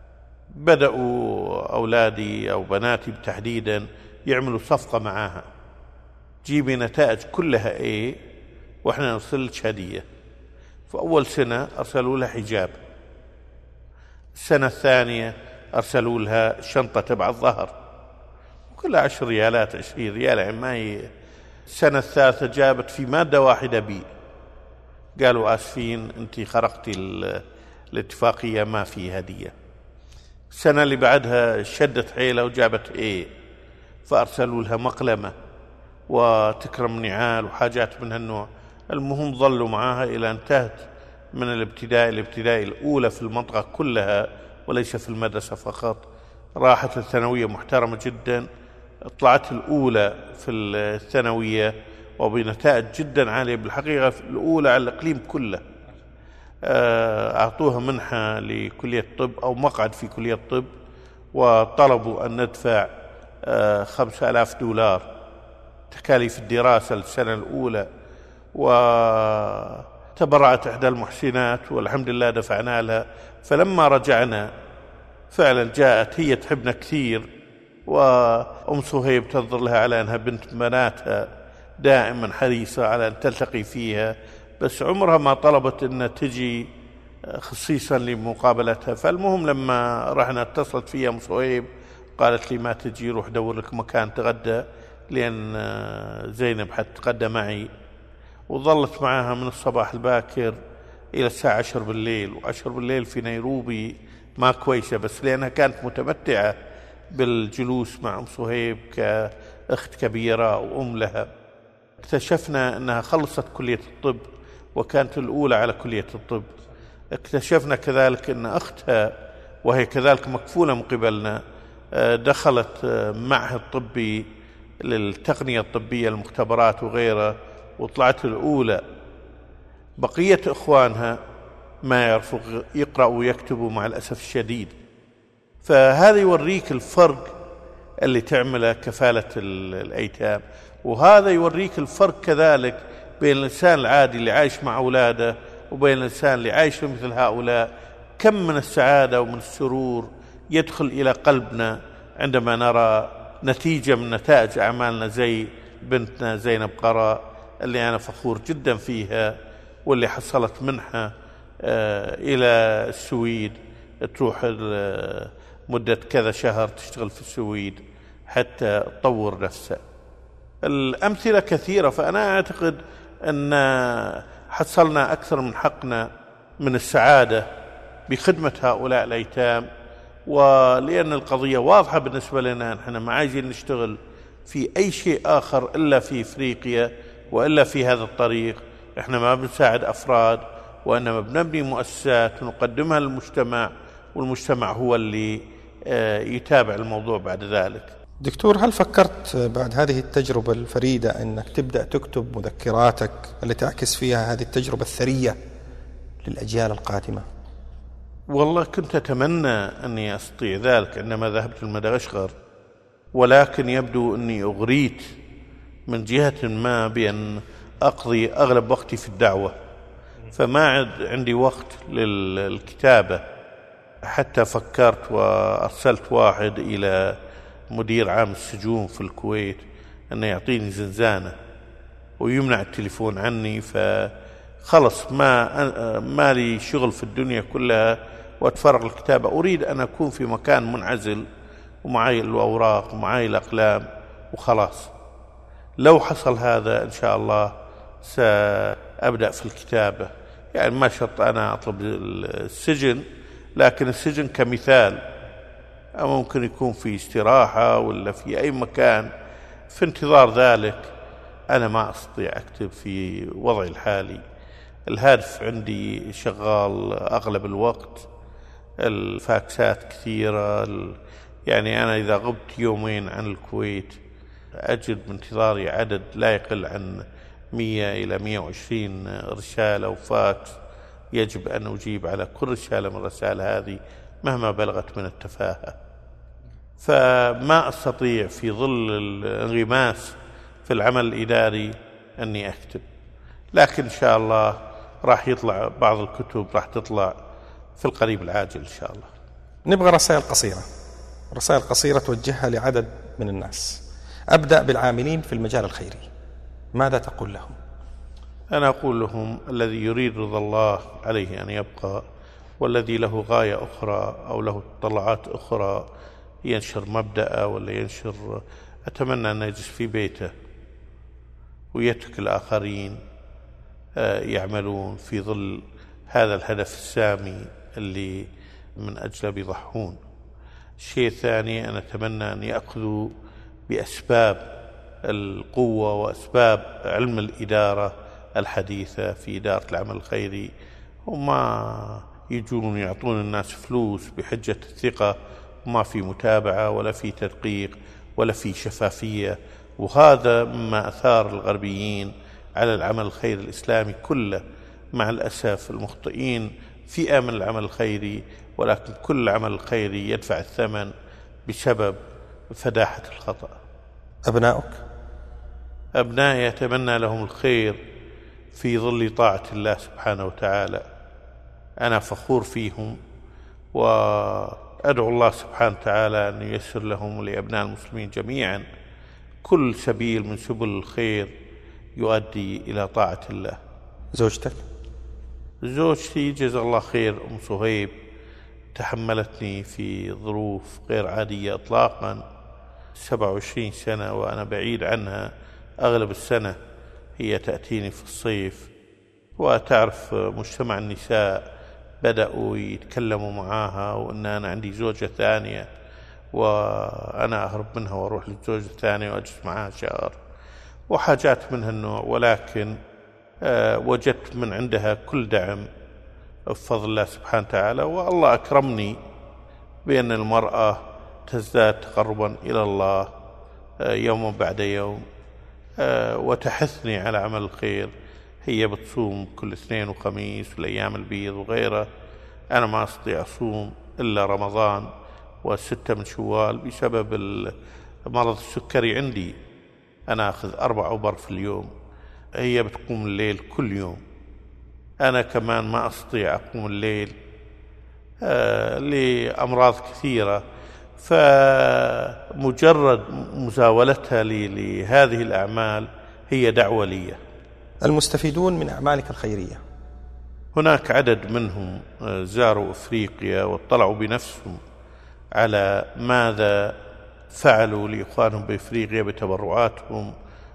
بدأوا أولادي أو بناتي تحديدا يعملوا صفقة معاها، جيبي نتائج كلها A وإحنا نرسل لك هدية. فأول سنة أرسلوا لها حجاب، السنة الثانية أرسلوا لها شنطة تبع الظهر كلها 10 ريالات 20 ريال، يعني ما هي. السنة الثالثة جابت في مادة واحدة B، قالوا آسفين أنت خرقتي الاتفاقية ما في هدية. السنة اللي بعدها شدت حيلة وجابت A، فأرسلوا لها مقلمة وتكرم نعال وحاجات من هالنوع. المهم ظلوا معها إلى انتهت من الابتدائي الأولى في المنطقة كلها وليس في المدرسة فقط. راحت الثانوية محترمة جدا، طلعت الأولى في الثانوية وبنتائج جدا عالية، بالحقيقة الأولى على الإقليم كله. أعطوها منحة لكلية الطب أو مقعد في كلية الطب، وطلبوا أن ندفع $5,000 تكاليف الدراسة السنة الأولى، وتبرعت إحدى المحسنات والحمد لله دفعنا لها. فلما رجعنا فعلا جاءت هي تحبنا كثير، وأم صهيب تنظر لها على أنها بنت بناتها، دائما حريصة على أن تلتقي فيها، بس عمرها ما طلبت أن تجي خصيصا لمقابلتها. فالمهم لما رحنا اتصلت فيها أم صهيب قالت لي ما تجي، روح دور لك مكان تغدى، لأن زينب حتتغدى معي. وظلت معها من الصباح الباكر إلى الساعة 10 بالليل، و10 بالليل في نيروبي ما كويسة، بس لأنها كانت متمتعة بالجلوس مع أم صهيب كأخت كبيرة وأم لها. اكتشفنا أنها خلصت كلية الطب وكانت الأولى على كلية الطب. اكتشفنا كذلك أن أختها وهي كذلك مكفولة من قبلنا دخلت معهد طبي للتقنية الطبية المختبرات وغيره وطلعت الأولى. بقية إخوانها ما يعرفوا يقرأوا ويكتبوا مع الأسف الشديد. فهذا يوريك الفرق اللي تعمله كفالة الأيتام، وهذا يوريك الفرق كذلك بين الإنسان العادي اللي عايش مع أولاده وبين الإنسان اللي عايش مثل هؤلاء. كم من السعادة ومن السرور يدخل إلى قلبنا عندما نرى نتيجة من نتائج أعمالنا، زي بنتنا زينب قراء اللي أنا فخور جدا فيها، واللي حصلت منحة إلى السويد، تروح مدة كذا شهر تشتغل في السويد حتى تطور نفسها. الأمثلة كثيرة. فأنا أعتقد أن حصلنا أكثر من حقنا من السعادة بخدمة هؤلاء الأيتام، ولأن القضية واضحة بالنسبة لنا، نحن ما عايزين نشتغل في أي شيء آخر إلا في إفريقيا وإلا في هذا الطريق. إحنا ما بنساعد أفراد، وإنما بنبني مؤسسات ونقدمها للمجتمع، والمجتمع هو اللي يتابع الموضوع بعد ذلك. دكتور، هل فكرت بعد هذه التجربة الفريدة أنك تبدأ تكتب مذكراتك التي تعكس فيها هذه التجربة الثرية للأجيال القادمة؟ والله كنت أتمنى أني أستطيع ذلك عندما ذهبت لمدغشقر، ولكن يبدو أني أغريت من جهة ما بأن أقضي أغلب وقتي في الدعوة، فما عندي وقت للكتابة. حتى فكرت وأرسلت واحد إلى مدير عام السجون في الكويت أنه يعطيني زنزانة ويمنع التليفون عني، فخلص ما لي شغل في الدنيا كلها وأتفرغ للكتابة. أريد أن أكون في مكان منعزل ومعي الأوراق ومعي الأقلام وخلاص. لو حصل هذا إن شاء الله سأبدأ في الكتابة. يعني ما شرط أنا أطلب السجن، لكن السجن كمثال، ممكن يكون في استراحة ولا في أي مكان. في انتظار ذلك أنا ما أستطيع أكتب في وضعي الحالي. الهاتف عندي شغال أغلب الوقت، الفاكسات كثيرة. يعني أنا إذا غبت يومين عن الكويت أجد بانتظاري عدد لا يقل عن 100 إلى 120 رسالة وفاكس، يجب أن أجيب على كل رسالة من الرسائل هذه مهما بلغت من التفاهة. فما أستطيع في ظل الانغماس في العمل الإداري أني أكتب، لكن إن شاء الله راح يطلع بعض الكتب، راح تطلع في القريب العاجل إن شاء الله. نبغى رسائل قصيرة، رسائل قصيرة توجهها لعدد من الناس. أبدأ بالعاملين في المجال الخيري، ماذا تقول لهم؟ أنا أقول لهم الذي يريد رضا الله عليه أن يبقى، والذي له غاية أخرى أو له تطلعات أخرى ينشر مبدأ ولا ينشر، أتمنى أن يجلس في بيته ويترك الآخرين يعملون في ظل هذا الهدف السامي اللي من أجله بيضحون. الشيء الثاني، أنا أتمنى أن يأخذوا بأسباب القوة وأسباب علم الإدارة الحديثة في إدارة العمل الخيري، وما يجون يعطون الناس فلوس بحجة الثقة، وما في متابعة ولا في تدقيق ولا في شفافية. وهذا مما أثار الغربيين على العمل الخيري الإسلامي كله. مع الأسف المخطئين فئة من العمل الخيري، ولكن كل العمل الخيري يدفع الثمن بسبب فداحة الخطأ. أبنائي أتمنى لهم الخير في ظل طاعة الله سبحانه وتعالى. أنا فخور فيهم، وأدعو الله سبحانه وتعالى أن ييسر لهم ولأبناء المسلمين جميعا كل سبيل من سبل الخير يؤدي إلى طاعة الله. زوجتي جزا الله خير أم صهيب تحملتني في ظروف غير عادية إطلاقا. 27 سنة وأنا بعيد عنها أغلب السنة، هي تأتيني في الصيف، وتعرف مجتمع النساء بدأوا يتكلموا معاها وأن أنا عندي زوجة ثانية، وأنا أهرب منها وأروح للزوجة الثانية وأجلس معها شهر وحاجات من هالنوع. ولكن وجدت من عندها كل دعم بفضل الله سبحانه وتعالى، والله أكرمني بأن المرأة تزداد تقربا إلى الله يوم بعد يوم، وتحثني على عمل الخير. هي بتصوم كل اثنين وخميس والأيام البيض وغيره. أنا ما أستطيع أصوم إلا رمضان و6 من شوال بسبب مرض السكري عندي. أنا أخذ 4 أوبر في اليوم، هي بتقوم الليل كل يوم. أنا كمان ما أستطيع أقوم الليل لأمراض كثيرة، فمجرد مزاولتها لهذه الأعمال هي دعوة لي. المستفيدون من أعمالك الخيرية، هناك عدد منهم زاروا أفريقيا واطلعوا بنفسهم على ماذا فعلوا لإخوانهم بأفريقيا بتبرعاتهم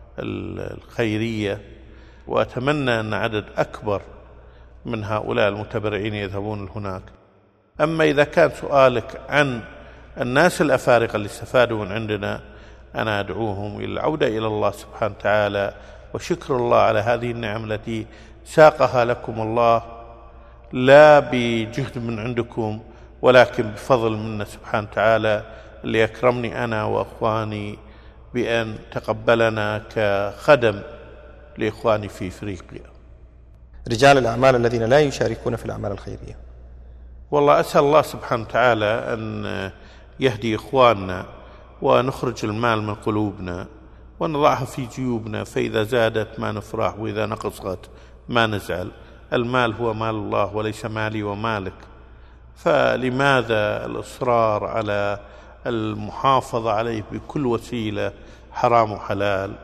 الخيرية، وأتمنى أن عدد أكبر من هؤلاء المتبرعين يذهبون هناك. أما إذا كان سؤالك عن الناس الأفارقة اللي استفادوا من عندنا، أنا أدعوهم إلى العودة إلى الله سبحانه وتعالى وشكر الله على هذه النعم التي ساقها لكم الله، لا بجهد من عندكم ولكن بفضل منا سبحانه وتعالى، اللي أكرمني أنا وأخواني بأن تقبلنا كخدم لإخواني في إفريقيا. رجال الأعمال الذين لا يشاركون في الأعمال الخيرية، والله أسأل الله سبحانه وتعالى أن يهدي إخواننا ونخرج المال من قلوبنا ونضعها في جيوبنا، فإذا زادت ما نفرح وإذا نقصت ما نزعل. المال هو مال الله وليس مالي ومالك، فلماذا الإصرار على المحافظة عليه بكل وسيلة حرام وحلال؟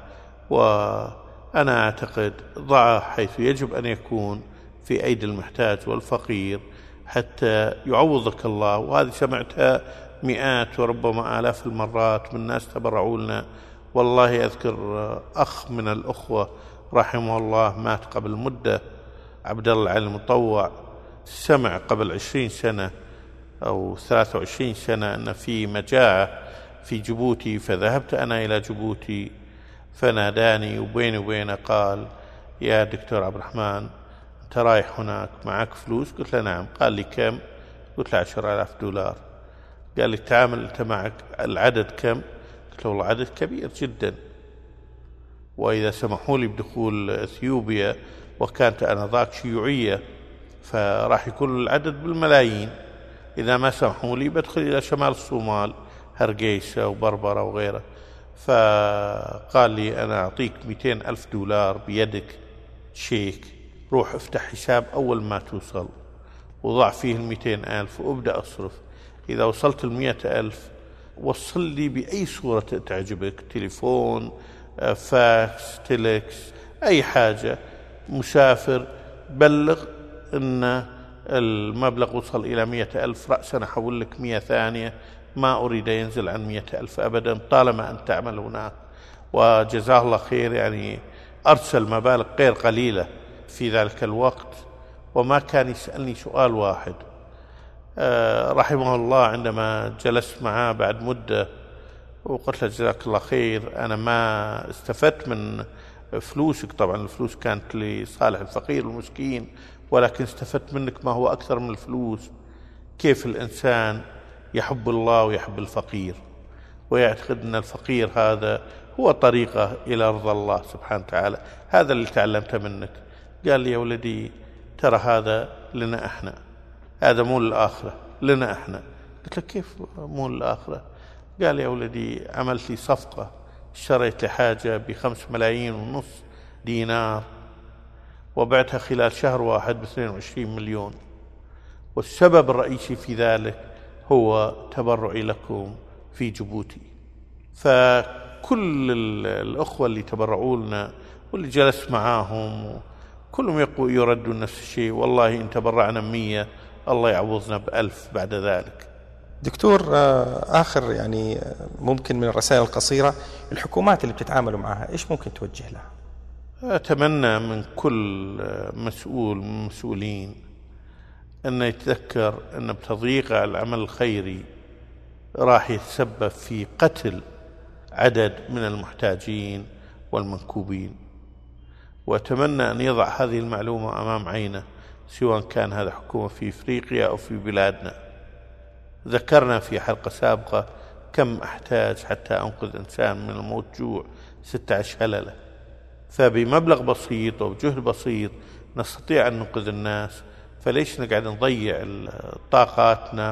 وأنا أعتقد ضعه حيث يجب أن يكون في أيدي المحتاج والفقير حتى يعوضك الله. وهذه سمعتها مئات وربما آلاف المرات من ناس تبرعوا لنا. والله أذكر أخ من الأخوة رحمه الله مات قبل مدة، عبد الله علي المطوع، سمع قبل 20 سنة أو 23 سنة أن في مجاعة في جيبوتي، فذهبت أنا إلى جيبوتي فناداني وبيني وبينه قال: يا دكتور عبد الرحمن، أنت رايح هناك معك فلوس؟ قلت له نعم. قال لي كم؟ قلت له $10,000. قال لي تعامل أنت معك العدد كم؟ قلت له والله عدد كبير جدا، وإذا سمحوا لي بدخول إثيوبيا وكانت آنذاك شيوعية فراح يكون العدد بالملايين، إذا ما سمحوا لي بدخل إلى شمال الصومال، هرقيسة وبربرة وغيره. فقال لي أنا أعطيك $200,000 بيدك شيك، روح افتح حساب أول ما توصل وضع فيه 200,000 وابدأ أصرف. إذا وصلت 100,000 وصل لي بأي صورة تعجبك، تليفون، فاكس، تيلكس، أي حاجة، مسافر، بلغ إن المبلغ وصل إلى 100,000 رأسا أحول لك 100 ثانية، ما أريد ينزل عن 100,000 أبدا طالما أن تعمل هناك. وجزاه الله خير، يعني أرسل مبالغ غير قليلة في ذلك الوقت، وما كان يسألني سؤال واحد. رحمه الله عندما جلست معه بعد مدة وقلت له جزاك الله خير، أنا ما استفدت من فلوسك. طبعا الفلوس كانت لصالح الفقير والمسكين، ولكن استفدت منك ما هو أكثر من الفلوس. كيف الإنسان يحب الله ويحب الفقير ويعتقد أن الفقير هذا هو طريقة إلى رضا الله سبحانه وتعالى. هذا اللي تعلمته منك. قال لي: يا ولدي ترى هذا لنا إحنا، هذا مو للآخرة، لنا إحنا. قلت له: كيف مو للآخرة؟ قال لي: يا ولدي عملت لي صفقة، اشتريت لي حاجة ب5.5 ملايين دينار، وبعتها خلال شهر واحد ب22 مليون، والسبب الرئيسي في ذلك هو تبرعي لكم في جيبوتي. فكل الأخوة اللي تبرعوا لنا واللي جلست معاهم كلهم يردوا نفس الشيء: والله إن تبرعنا 100 الله يعوضنا ب1000 بعد ذلك. دكتور، آخر يعني ممكن من الرسائل القصيرة، الحكومات اللي بتتعاملوا معها إيش ممكن توجه لها؟ أتمنى من كل مسؤول من المسؤولين أن يتذكر أن بتضييق العمل الخيري راح يتسبب في قتل عدد من المحتاجين والمنكوبين، وأتمنى أن يضع هذه المعلومة أمام عينه، سواء كان هذا حكومة في إفريقيا أو في بلادنا. ذكرنا في حلقة سابقة كم أحتاج حتى أنقذ إنسان من الموت جوع 16 هللة، فبمبلغ بسيط وبجهد بسيط نستطيع أن ننقذ الناس. فليش نقعد نضيع طاقاتنا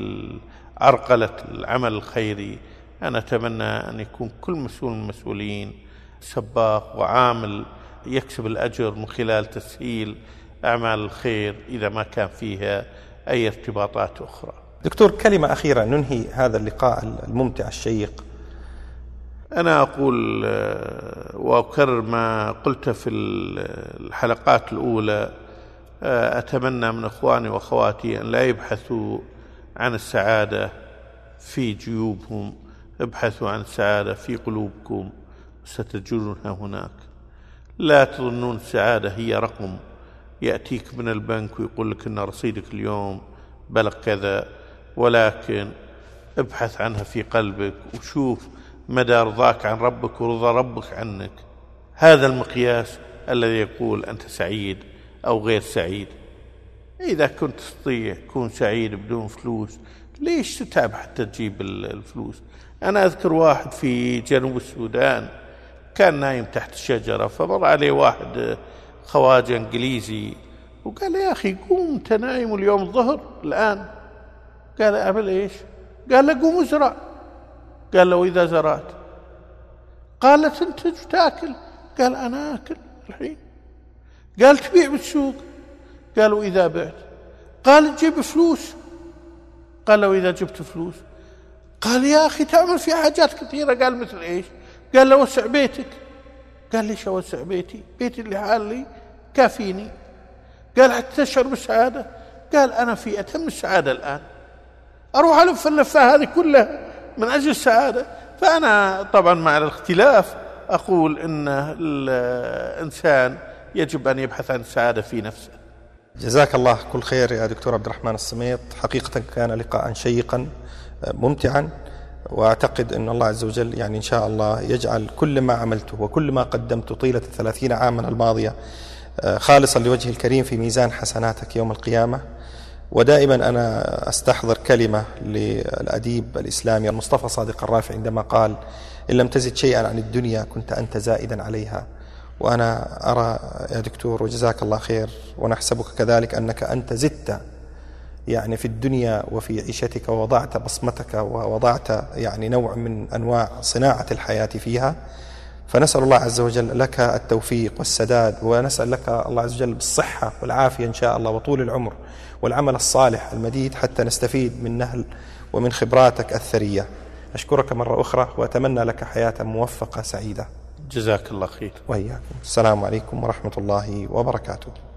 بعرقلة العمل الخيري؟ أنا أتمنى أن يكون كل مسؤول من المسؤولين سباق وعامل يكسب الأجر من خلال تسهيل أعمال الخير إذا ما كان فيها أي ارتباطات أخرى. دكتور، كلمة أخيرة ننهي هذا اللقاء الممتع الشيق. أنا أقول وأكرر ما قلت في الحلقات الأولى: أتمنى من أخواني وأخواتي أن لا يبحثوا عن السعادة في جيوبهم، ابحثوا عن السعادة في قلوبكم ستجدونها هناك. لا تظنون السعادة هي رقم يأتيك من البنك ويقول لك أن رصيدك اليوم بلغ كذا، ولكن ابحث عنها في قلبك وشوف مدى رضاك عن ربك ورضا ربك عنك. هذا المقياس الذي يقول أنت سعيد أو غير سعيد. إذا كنت تستطيع تكون سعيد بدون فلوس، ليش تتعب حتى تجيب الفلوس؟ أنا أذكر واحد في جنوب السودان كان نايم تحت الشجرة، فمر عليه واحد خواجة إنجليزي وقال: يا أخي قوم، أنت نايم اليوم الظهر الآن. قال: أعمل إيش؟ قال له: قوم ازرع. قال له: وإذا زرعت؟ قال له: تنتج وتأكل. قال: أنا أكل الحين. قال: تبيع بالسوق. قال: وإذا بعت؟ قال: تجيب فلوس. قال له: وإذا جبت فلوس؟ قال: يا أخي تعمل في حاجات كثيرة. قال: مثل إيش؟ قال له: وسع بيتك. قال: ليش أوسع بيتي؟ بيتي اللي حالي كافيني. قال: حتى تشعر بالسعادة؟ قال: أنا في أتم السعادة الآن، أروح ألف اللفة هذه كلها من أجل السعادة. فأنا طبعا مع الاختلاف أقول إن الإنسان يجب أن يبحث عن السعادة في نفسه. جزاك الله كل خير يا دكتور عبد الرحمن السميط، حقيقة كان لقاء شيقا ممتعا، وأعتقد أن الله عز وجل يعني إن شاء الله يجعل كل ما عملته وكل ما قدمته طيلة 30 عاما الماضية خالصا لوجه الكريم في ميزان حسناتك يوم القيامة. ودائما أنا أستحضر كلمة للأديب الإسلامي المصطفى صادق الرافعي عندما قال: إن لم تزد شيئا عن الدنيا كنت أنت زائدا عليها. وأنا أرى يا دكتور وجزاك الله خير ونحسبك كذلك أنك أنت زدت يعني في الدنيا وفي عيشتك، ووضعت بصمتك ووضعت يعني نوع من أنواع صناعة الحياة فيها. فنسأل الله عز وجل لك التوفيق والسداد، ونسأل لك الله عز وجل بالصحة والعافية إن شاء الله وطول العمر والعمل الصالح المديد حتى نستفيد من نهل ومن خبراتك الثرية. أشكرك مرة أخرى وأتمنى لك حياة موفقة سعيدة. جزاك الله خير. وإياكم. السلام عليكم ورحمة الله وبركاته.